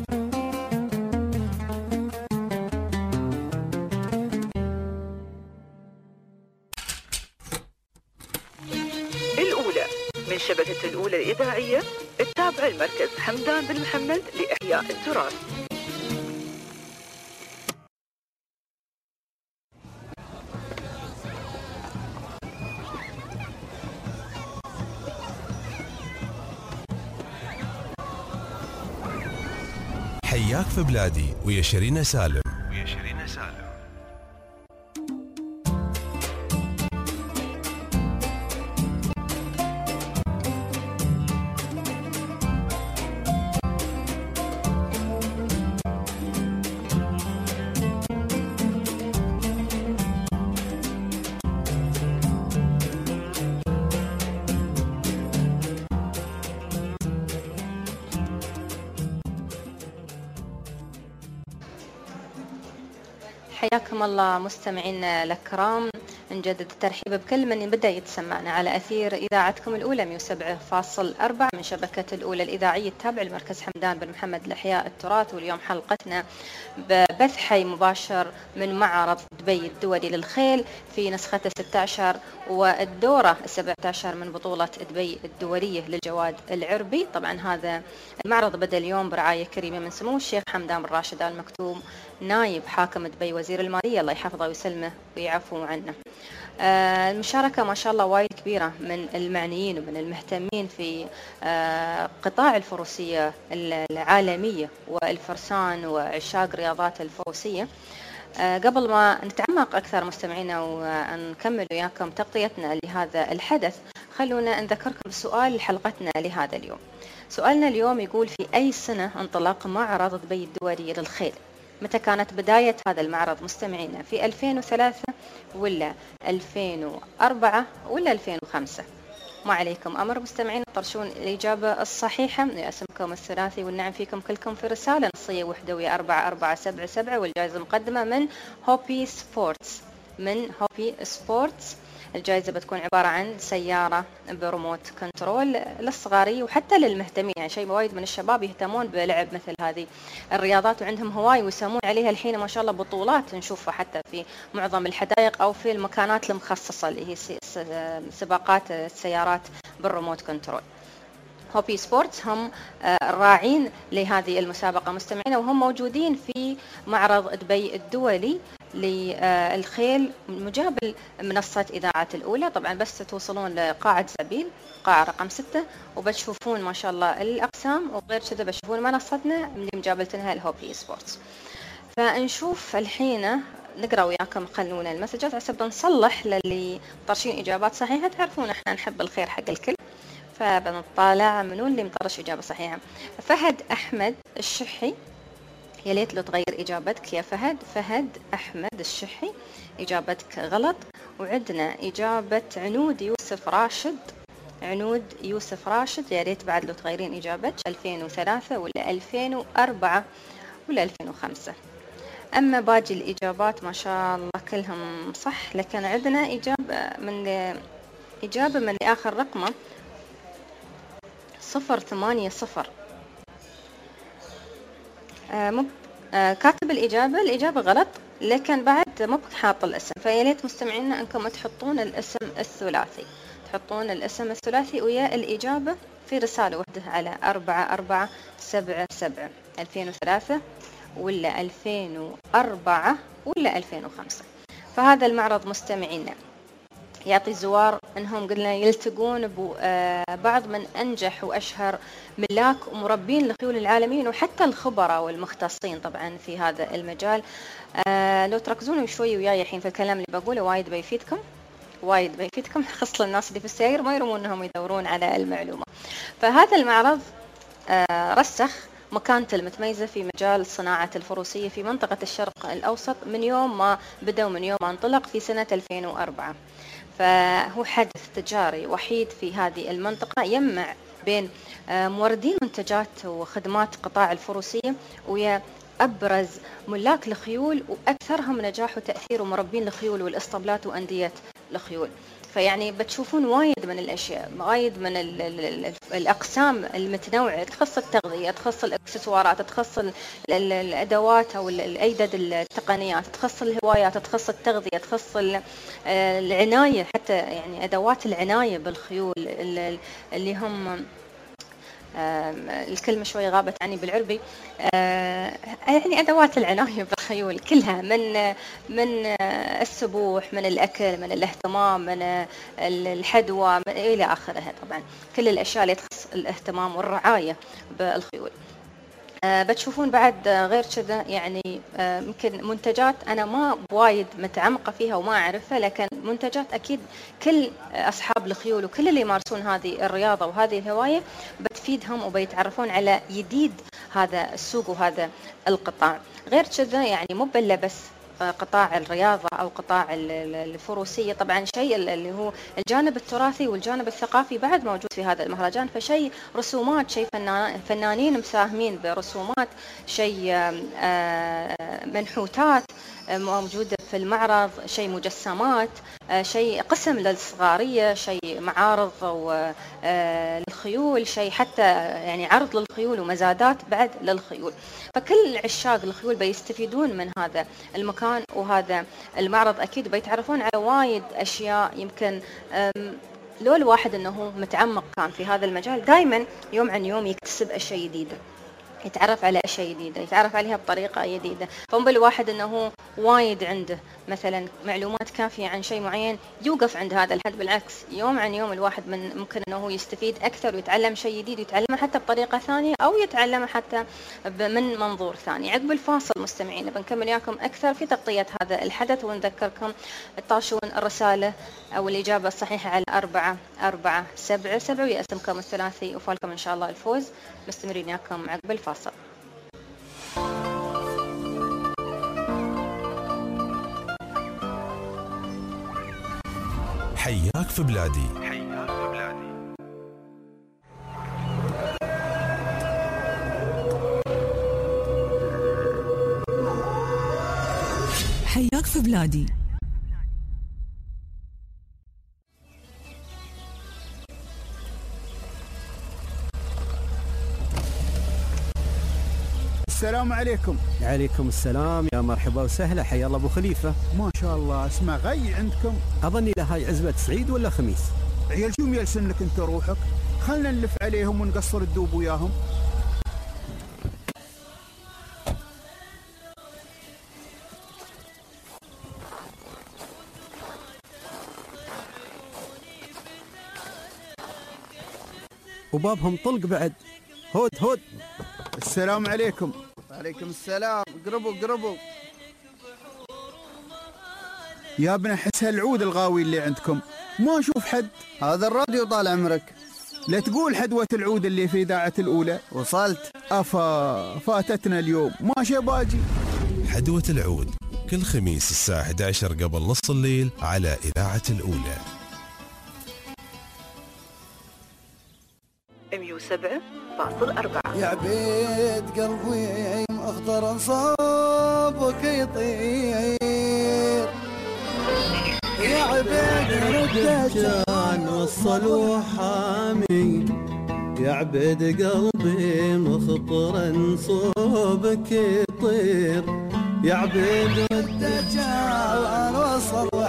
الأولى من شبكة الأولى الإذاعية التابعة لمركز حمدان بن محمد لإحياء التراث. حياك في بلادي ويا شيرين سالم. حياكم الله مستمعينا الكرام، نجدد الترحيب بكل من بدأ يتسمعنا على أثير إذاعتكم الأولى 107.4 من شبكة الأولى الإذاعية التابعة لمركز حمدان بن محمد لإحياء التراث. واليوم حلقتنا ببث حي مباشر من معرض دبي الدولي للخيل في نسخته 16 والدورة 17 من بطولة دبي الدولية للجواد العربي. طبعا هذا المعرض بدأ اليوم برعاية كريمة من سمو الشيخ حمدان بن راشد آل مكتوم نايب حاكم دبي وزير المالية، الله يحفظه ويسلمه ويعفو عنه. المشاركة ما شاء الله وايد كبيرة من المعنيين ومن المهتمين في قطاع الفروسية العالمية والفرسان وعشاق رياضات الفروسية. قبل ما نتعمق أكثر مستمعينا ونكمل وياكم تغطيتنا لهذا الحدث، خلونا نذكركم بسؤال حلقتنا لهذا اليوم. سؤالنا اليوم يقول: في أي سنة انطلق معرض دبي الدولي للخيل؟ متى كانت بداية هذا المعرض مستمعينا؟ في 2003 ولا 2004 ولا 2005؟ ما عليكم أمر مستمعين طرشون الإجابة الصحيحة اسمكم الثلاثي والنعم فيكم كلكم في رسالة نصية وحدة ويا 4477، والجائزة مقدمة من هوبي سبورتس. الجائزة بتكون عبارة عن سيارة بريموت كنترول للصغاري وحتى للمهتمين، يعني شيء وايد من الشباب يهتمون بلعب مثل هذه الرياضات وعندهم هواي ويسمون عليها الحين ما شاء الله بطولات نشوفها حتى في معظم الحدائق أو في المكانات المخصصة اللي هي سباقات السيارات بالريموت كنترول. هوبي سبورتس هم الراعين لهذه المسابقة مستمعين، وهم موجودين في معرض دبي الدولي للخيل مجابل منصة إذاعة الأولى. طبعا بس توصلون لقاعة زعبيل قاعة رقم 6 وبتشوفون ما شاء الله الأقسام، وغير كذا بتشوفون منصتنا اللي مجابلتنها الهوبي سبورتس. فنشوف الحين نقرأ وياكم خلونا المسجات عشان نصلح للي طرشين إجابات صحيحة. تعرفون احنا نحب الخير حق الكل، فبنطالع منو اللي مطرش إجابة صحيحة. فهد أحمد الشحي، يا ليت لو تغير إجابتك يا فهد. فهد أحمد الشحي إجابتك غلط. وعندنا إجابة عنود يوسف راشد، يا ريت بعد لو تغيرين إجابتك 2003 ولا 2004 ولا 2005. أما باقي الإجابات ما شاء الله كلهم صح، لكن عندنا إجابة من آخر رقمه 080. كاتب الإجابة غلط، لكن بعد مو حاط الاسم، فيا ليت مستمعينا أنكم تحطون الاسم الثلاثي ويا الإجابة في رسالة واحدة على 4477 2003 ولا 2004 ولا 2005. فهذا المعرض مستمعينا يعطي الزوار أنهم قلنا يلتقون ببعض من أنجح وأشهر ملاك ومربين الخيول العالميين وحتى الخبراء والمختصين طبعا في هذا المجال. لو تركزون شوي وياي الحين في الكلام اللي بقوله وايد بيفيدكم، خاصة الناس اللي في السير ما يرمون أنهم يدورون على المعلومة. فهذا المعرض رسخ مكانته المتميزة في مجال صناعة الفروسية في منطقة الشرق الأوسط من يوم ما بدأوا، من يوم ما انطلق في سنة 2004. فهو حدث تجاري وحيد في هذه المنطقة يجمع بين موردين منتجات وخدمات قطاع الفروسية ويا أبرز ملاك الخيول وأكثرهم نجاح وتأثير ومربين الخيول والإسطبلات وأندية الخيول. فيعني بتشوفون وايد من الأشياء، وايد من الأقسام المتنوعة، تخص التغذية، تخص الإكسسوارات، تخص الأدوات أو الأيدد التقنيات، تخص الهوايات، تخص التغذية، تخص العناية، حتى يعني أدوات العناية بالخيول اللي هم الكلمة شوي غابت عني بالعربي، يعني أدوات العناية بالخيول كلها، من السبوح، من الأكل، من الاهتمام، من الحدوى، إلى آخرها. طبعا كل الأشياء اللي تخص الاهتمام والرعاية بالخيول. بتشوفون بعد غير كذا يعني يمكن منتجات أنا ما وايد متعمقة فيها وما أعرفها، لكن منتجات أكيد كل أصحاب الخيول وكل اللي يمارسون هذه الرياضة وهذه الهواية بتفيدهم وبيتعرفون على جديد هذا السوق وهذا القطاع. غير كذا يعني مو بس قطاع الرياضة أو قطاع الفروسية، طبعا شيء اللي هو الجانب التراثي والجانب الثقافي بعد موجود في هذا المهرجان. فشيء رسومات، شيء فنانين مساهمين برسومات، شيء منحوتات موجودة في المعرض، شيء مجسمات، شيء قسم للصغارية، شيء معارض للخيول، شيء حتى يعني عرض للخيول ومزادات بعد للخيول. فكل عشاق الخيول بيستفيدون من هذا المكان وهذا المعرض أكيد، بيتعرفون على وايد أشياء. يمكن لو الواحد أنه متعمق كان في هذا المجال دائما يوم عن يوم يكتسب أشياء جديدة، يتعرف على أشياء جديدة، يتعرف عليها بطريقة جديدة. فمو بالواحد أنه وايد عنده مثلا معلومات كافية عن شيء معين يوقف عند هذا الحد، بالعكس يوم عن يوم الواحد ممكن أنه يستفيد أكثر ويتعلم شيء جديد، ويتعلمه حتى بطريقة ثانية أو يتعلمه حتى من منظور ثاني. عقب الفاصل مستمعين بنكمل وياكم أكثر في تغطية هذا الحدث، ونذكركم تطاشون الرسالة أو الإجابة الصحيحة على 4477 ويأسمكم الثلاثي وفالكم إن شاء الله الفوز. مستمرين وياكم عقب الفاصل. حياك في بلادي. حياك في بلادي. السلام عليكم. وعليكم السلام، يا مرحبا وسهلا، حيا الله ابو خليفه. ما شاء الله، اسمع غي عندكم. اظني لهاي عزبه سعيد ولا خميس؟ عيال شو ميلسنك انت روحك؟ خلنا نلف عليهم ونقصر الدوب وياهم. وبابهم طلق بعد. هود هود. السلام عليكم. وعليكم السلام. قربوا يا ابن احس هالعود الغاوي اللي عندكم ما اشوف حد. هذا الراديو طال عمرك. لا تقول حدوة العود اللي في إذاعة الأولى. وصلت. فاتتنا اليوم ما شباجي. حدوة العود كل خميس الساعة 11 قبل نص الليل على إذاعة الأولى. 107.4. يا عبيد قلبي مخضر صوبك يطير، يا عبيد الدجال وصلوا حامي، يا عبيد قلبي مخطر صوبك يطير، يا عبيد الدجال وصلوا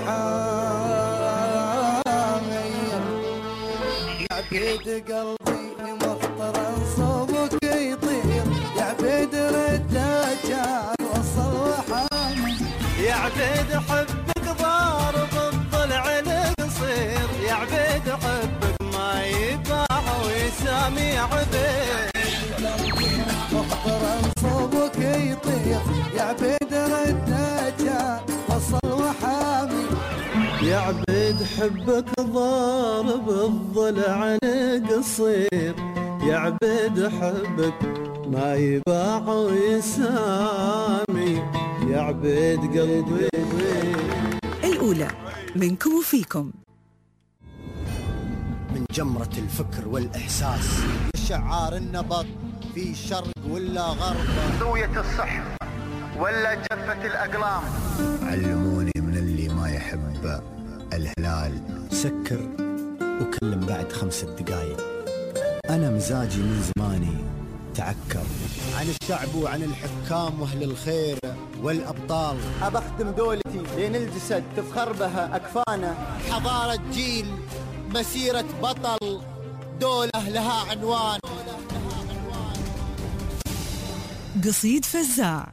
حامي، يا عبيد قلبي صوبك يطير، يا عبيد الدجال وصل وحامي، يا عبيد حبك ضارب الضلع القصير، يا عبيد حبك ما يباع ويسامي عبيد مخطرا صوبك يطير يا عبيد رداجة وصل وحامي يا عبيد حبك ضارب الضلع قصير يا عبيد حبك ما يباع ويسامي يا عبيد قلبي. الأولى منكم وفيكم. من جمرة الفكر والإحساس شعار النبض في شرق ولا غرب، ضوية الصحف ولا جفة الأقلام. علموني من اللي ما يحب الهلال سكر وكلم بعد 5 دقايق. أنا مزاجي من زماني تعكر عن الشعب وعن الحكام وأهل الخير والأبطال. أبخدم دولتي لين الجسد تفخر بها أكفانا. حضارة جيل مسيرة بطل دولة لها عنوان. قصيد فزاع.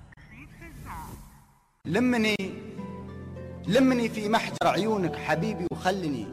لمني في محجر عيونك حبيبي وخلني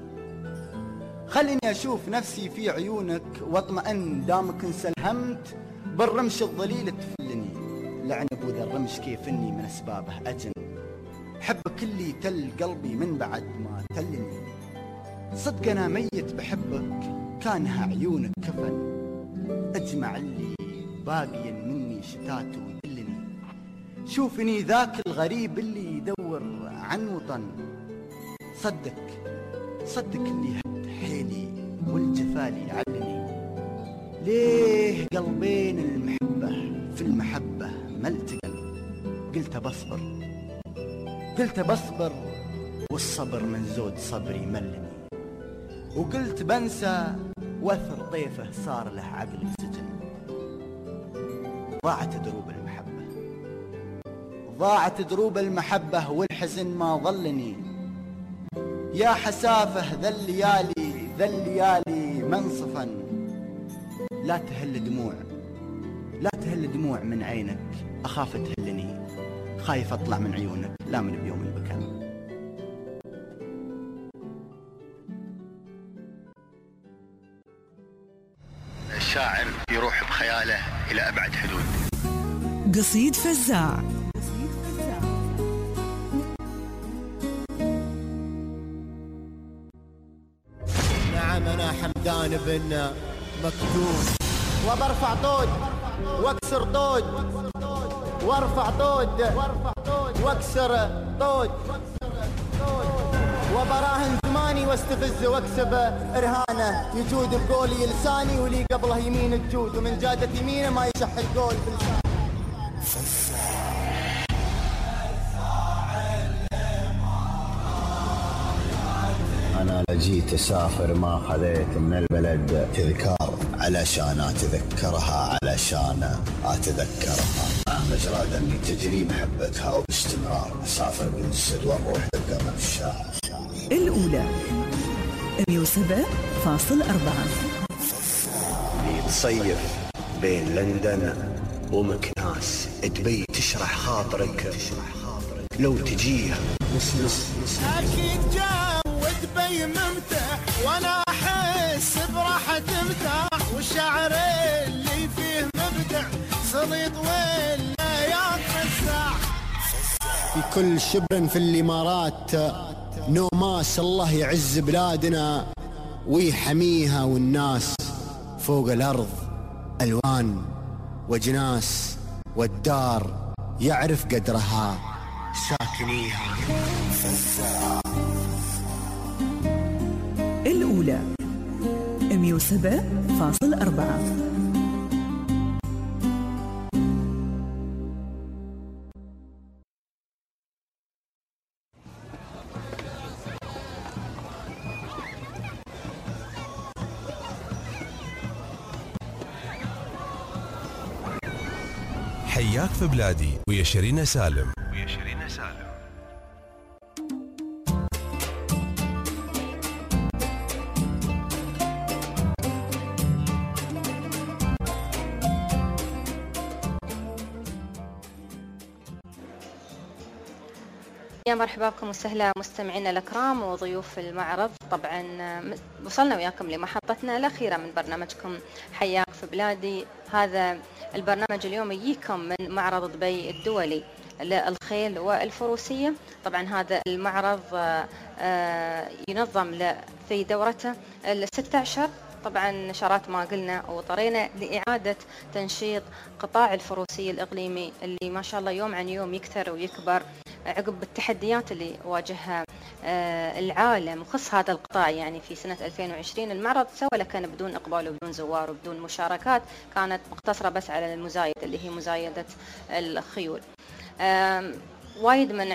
أشوف نفسي في عيونك واطمئن دامك انسلهمت بالرمش الظليل تفلني. لعن ابو ذا الرمش كيف اني من اسبابه اجن. حبك اللي تل قلبي من بعد ما تلني. صدق انا ميت بحبك كانها عيونك كفن. اجمع اللي باقي مني شتات ويدلني. شوفني ذاك الغريب اللي يدور عن وطن. صدق اللي هد حيلي والجفالي علني. ليه قلبين المحبة في المحبة ما التقن. قلت بصبر والصبر من زود صبري ملني. وقلت بنسى وثر طيفه صار له عقل سجن. ضاعت دروب المحبة والحزن ما ظلني. يا حسافة ذا الليالي منصفا. لا تهل دموع من عينك أخاف تهلني. خايف أطلع من عيونك لا من بيوم البكاء. الشاعر يروح بخياله إلى أبعد حدود. قصيد فزاع. نعم أنا حمدان بن مكتوم. وبرفع طود واكسر طود وارفع طود واكسر طود. وبراهن زماني واستفز واكسب ارهانه. يجود بقولي لساني ولي قبله يمين الجود. ومن جادة يمينه ما يشح القول بلسانه. أنا لجيت أسافر ما خذيت من البلد تذكار علشان أتذكرها علشان أتذكرها. مجرى دمي تجري محبتها وباستمرار. أسافر بالسد وأروح للقمر الشاعر. الأولى 107.4. تصيف بين لندن ومكناس. دبي تشرح خاطرك لو تجيها نص. أكيد جام ودبي ممتع وأنا أحس براحة مرتاح. والشعر اللي فيه مبدع سليط ولا يتفزع. في كل شبر في الإمارات نوماس. الله يعز بلادنا ويحميها. والناس فوق الأرض ألوان وجناس. والدار يعرف قدرها ساكنيها. الأولى 107.4. حياك في بلادي ويا شيرين سالم. يا مرحبا بكم وسهلا مستمعينا الأكرام وضيوف المعرض. طبعا وصلنا وياكم لمحطتنا الأخيرة من برنامجكم حياك في بلادي. هذا البرنامج اليوم يجيكم من معرض دبي الدولي للخيل والفروسية. طبعا هذا المعرض ينظم في دورته 16. طبعا نشرات ما قلنا وطرينا لإعادة تنشيط قطاع الفروسية الإقليمي اللي ما شاء الله يوم عن يوم يكثر ويكبر عقب التحديات اللي واجهها العالم وخص هذا القطاع. يعني في سنة 2020 المعرض سوى كان بدون إقبال وبدون زوار وبدون مشاركات، كانت مقتصرة بس على المزايد اللي هي مزايدة الخيول. وايد من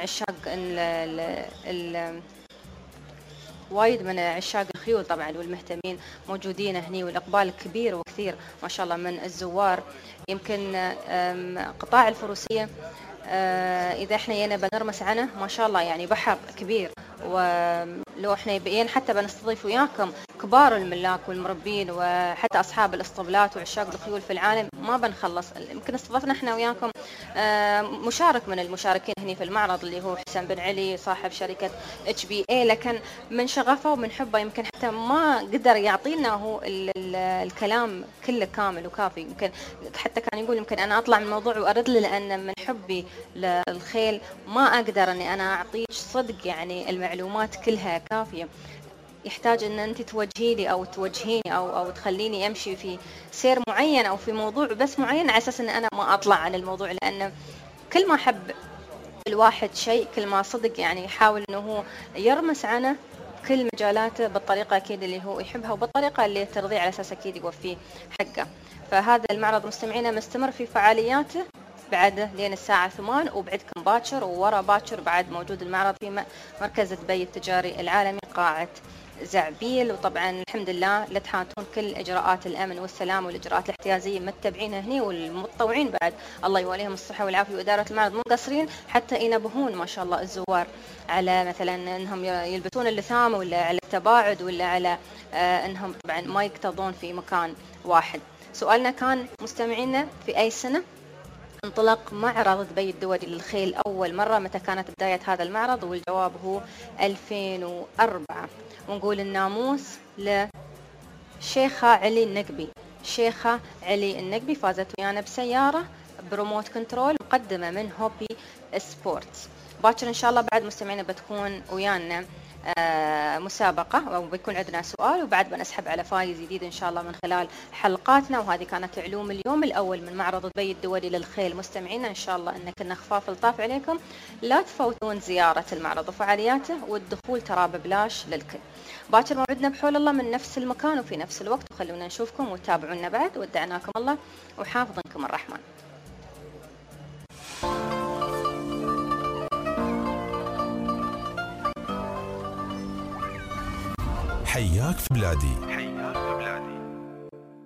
عشاق الخيول طبعا والمهتمين موجودين هني، والإقبال كبير وكثير ما شاء الله من الزوار. يمكن قطاع الفروسية إذا احنا ينا بنرمس عنه ما شاء الله يعني بحر كبير، ولو احنا يبين حتى بنستضيف وياكم كبار الملاك والمربين وحتى أصحاب الاسطبلات وعشاق الخيول في العالم ما بنخلص. يمكن استضفنا احنا وياكم مشارك من المشاركين هنا في المعرض اللي هو حسين بن علي صاحب شركة HBA، لكن من شغفه ومن حبه يمكن حتى ما قدر يعطينا هو الكلام كله كامل وكافي. يمكن حتى كان يقول يمكن أنا أطلع من الموضوع وأرد له، لأن من حبي للخيل ما أقدر أني أنا أعطيك صدق يعني المعلومات كلها كافية. يحتاج ان انت توجهي لي او توجهيني او تخليني امشي في سير معين او في موضوع بس معين على اساس ان انا ما اطلع عن الموضوع، لان كل ما حب الواحد شيء كل ما صدق يعني يحاول انه هو يرمس عنه كل مجالاته بالطريقه اكيد اللي هو يحبها وبالطريقه اللي ترضيه على اساس اكيد يوفيه حقه. فهذا المعرض مستمعينا مستمر في فعالياته بعده لين الساعة 8، وبعدكم باكر وورا باكر بعد موجود المعرض في مركز دبي التجاري العالمي قاعة زعبيل. وطبعا الحمد لله لا تحاتون كل إجراءات الأمن والسلام والإجراءات الاحتيازية متبعينها هني، والمتطوعين بعد الله يوليهم الصحة والعافية وإدارة المعرض مو مقصرين حتى ينبهون ما شاء الله الزوار على مثلا أنهم يلبسون اللثام ولا على التباعد ولا على أنهم طبعا ما يكتظون في مكان واحد. سؤالنا كان مستمعينا في أي سنة انطلق معرض دبي الدولي للخيل أول مرة؟ متى كانت بداية هذا المعرض؟ والجواب هو 2004. ونقول الناموس لشيخة علي النقبي. شيخة علي النقبي فازت ويانا بسيارة بروموت كنترول مقدمة من هوبي سبورتس. باكر إن شاء الله بعد مستمعينا بتكون ويانا مسابقة وبيكون عندنا سؤال، وبعد بنسحب على فايز جديد إن شاء الله من خلال حلقاتنا. وهذه كانت علوم اليوم الأول من معرض دبي الدولي للخيل. مستمعينا إن شاء الله أن كنا خفاف لطاف عليكم، لا تفوتون زيارة المعرض وفعالياته، والدخول ترى ببلاش للكل. باكر موعدنا بحول الله من نفس المكان وفي نفس الوقت، وخلونا نشوفكم وتابعونا بعد. ودعناكم الله وحافظنكم الرحمن. حياك في بلادي.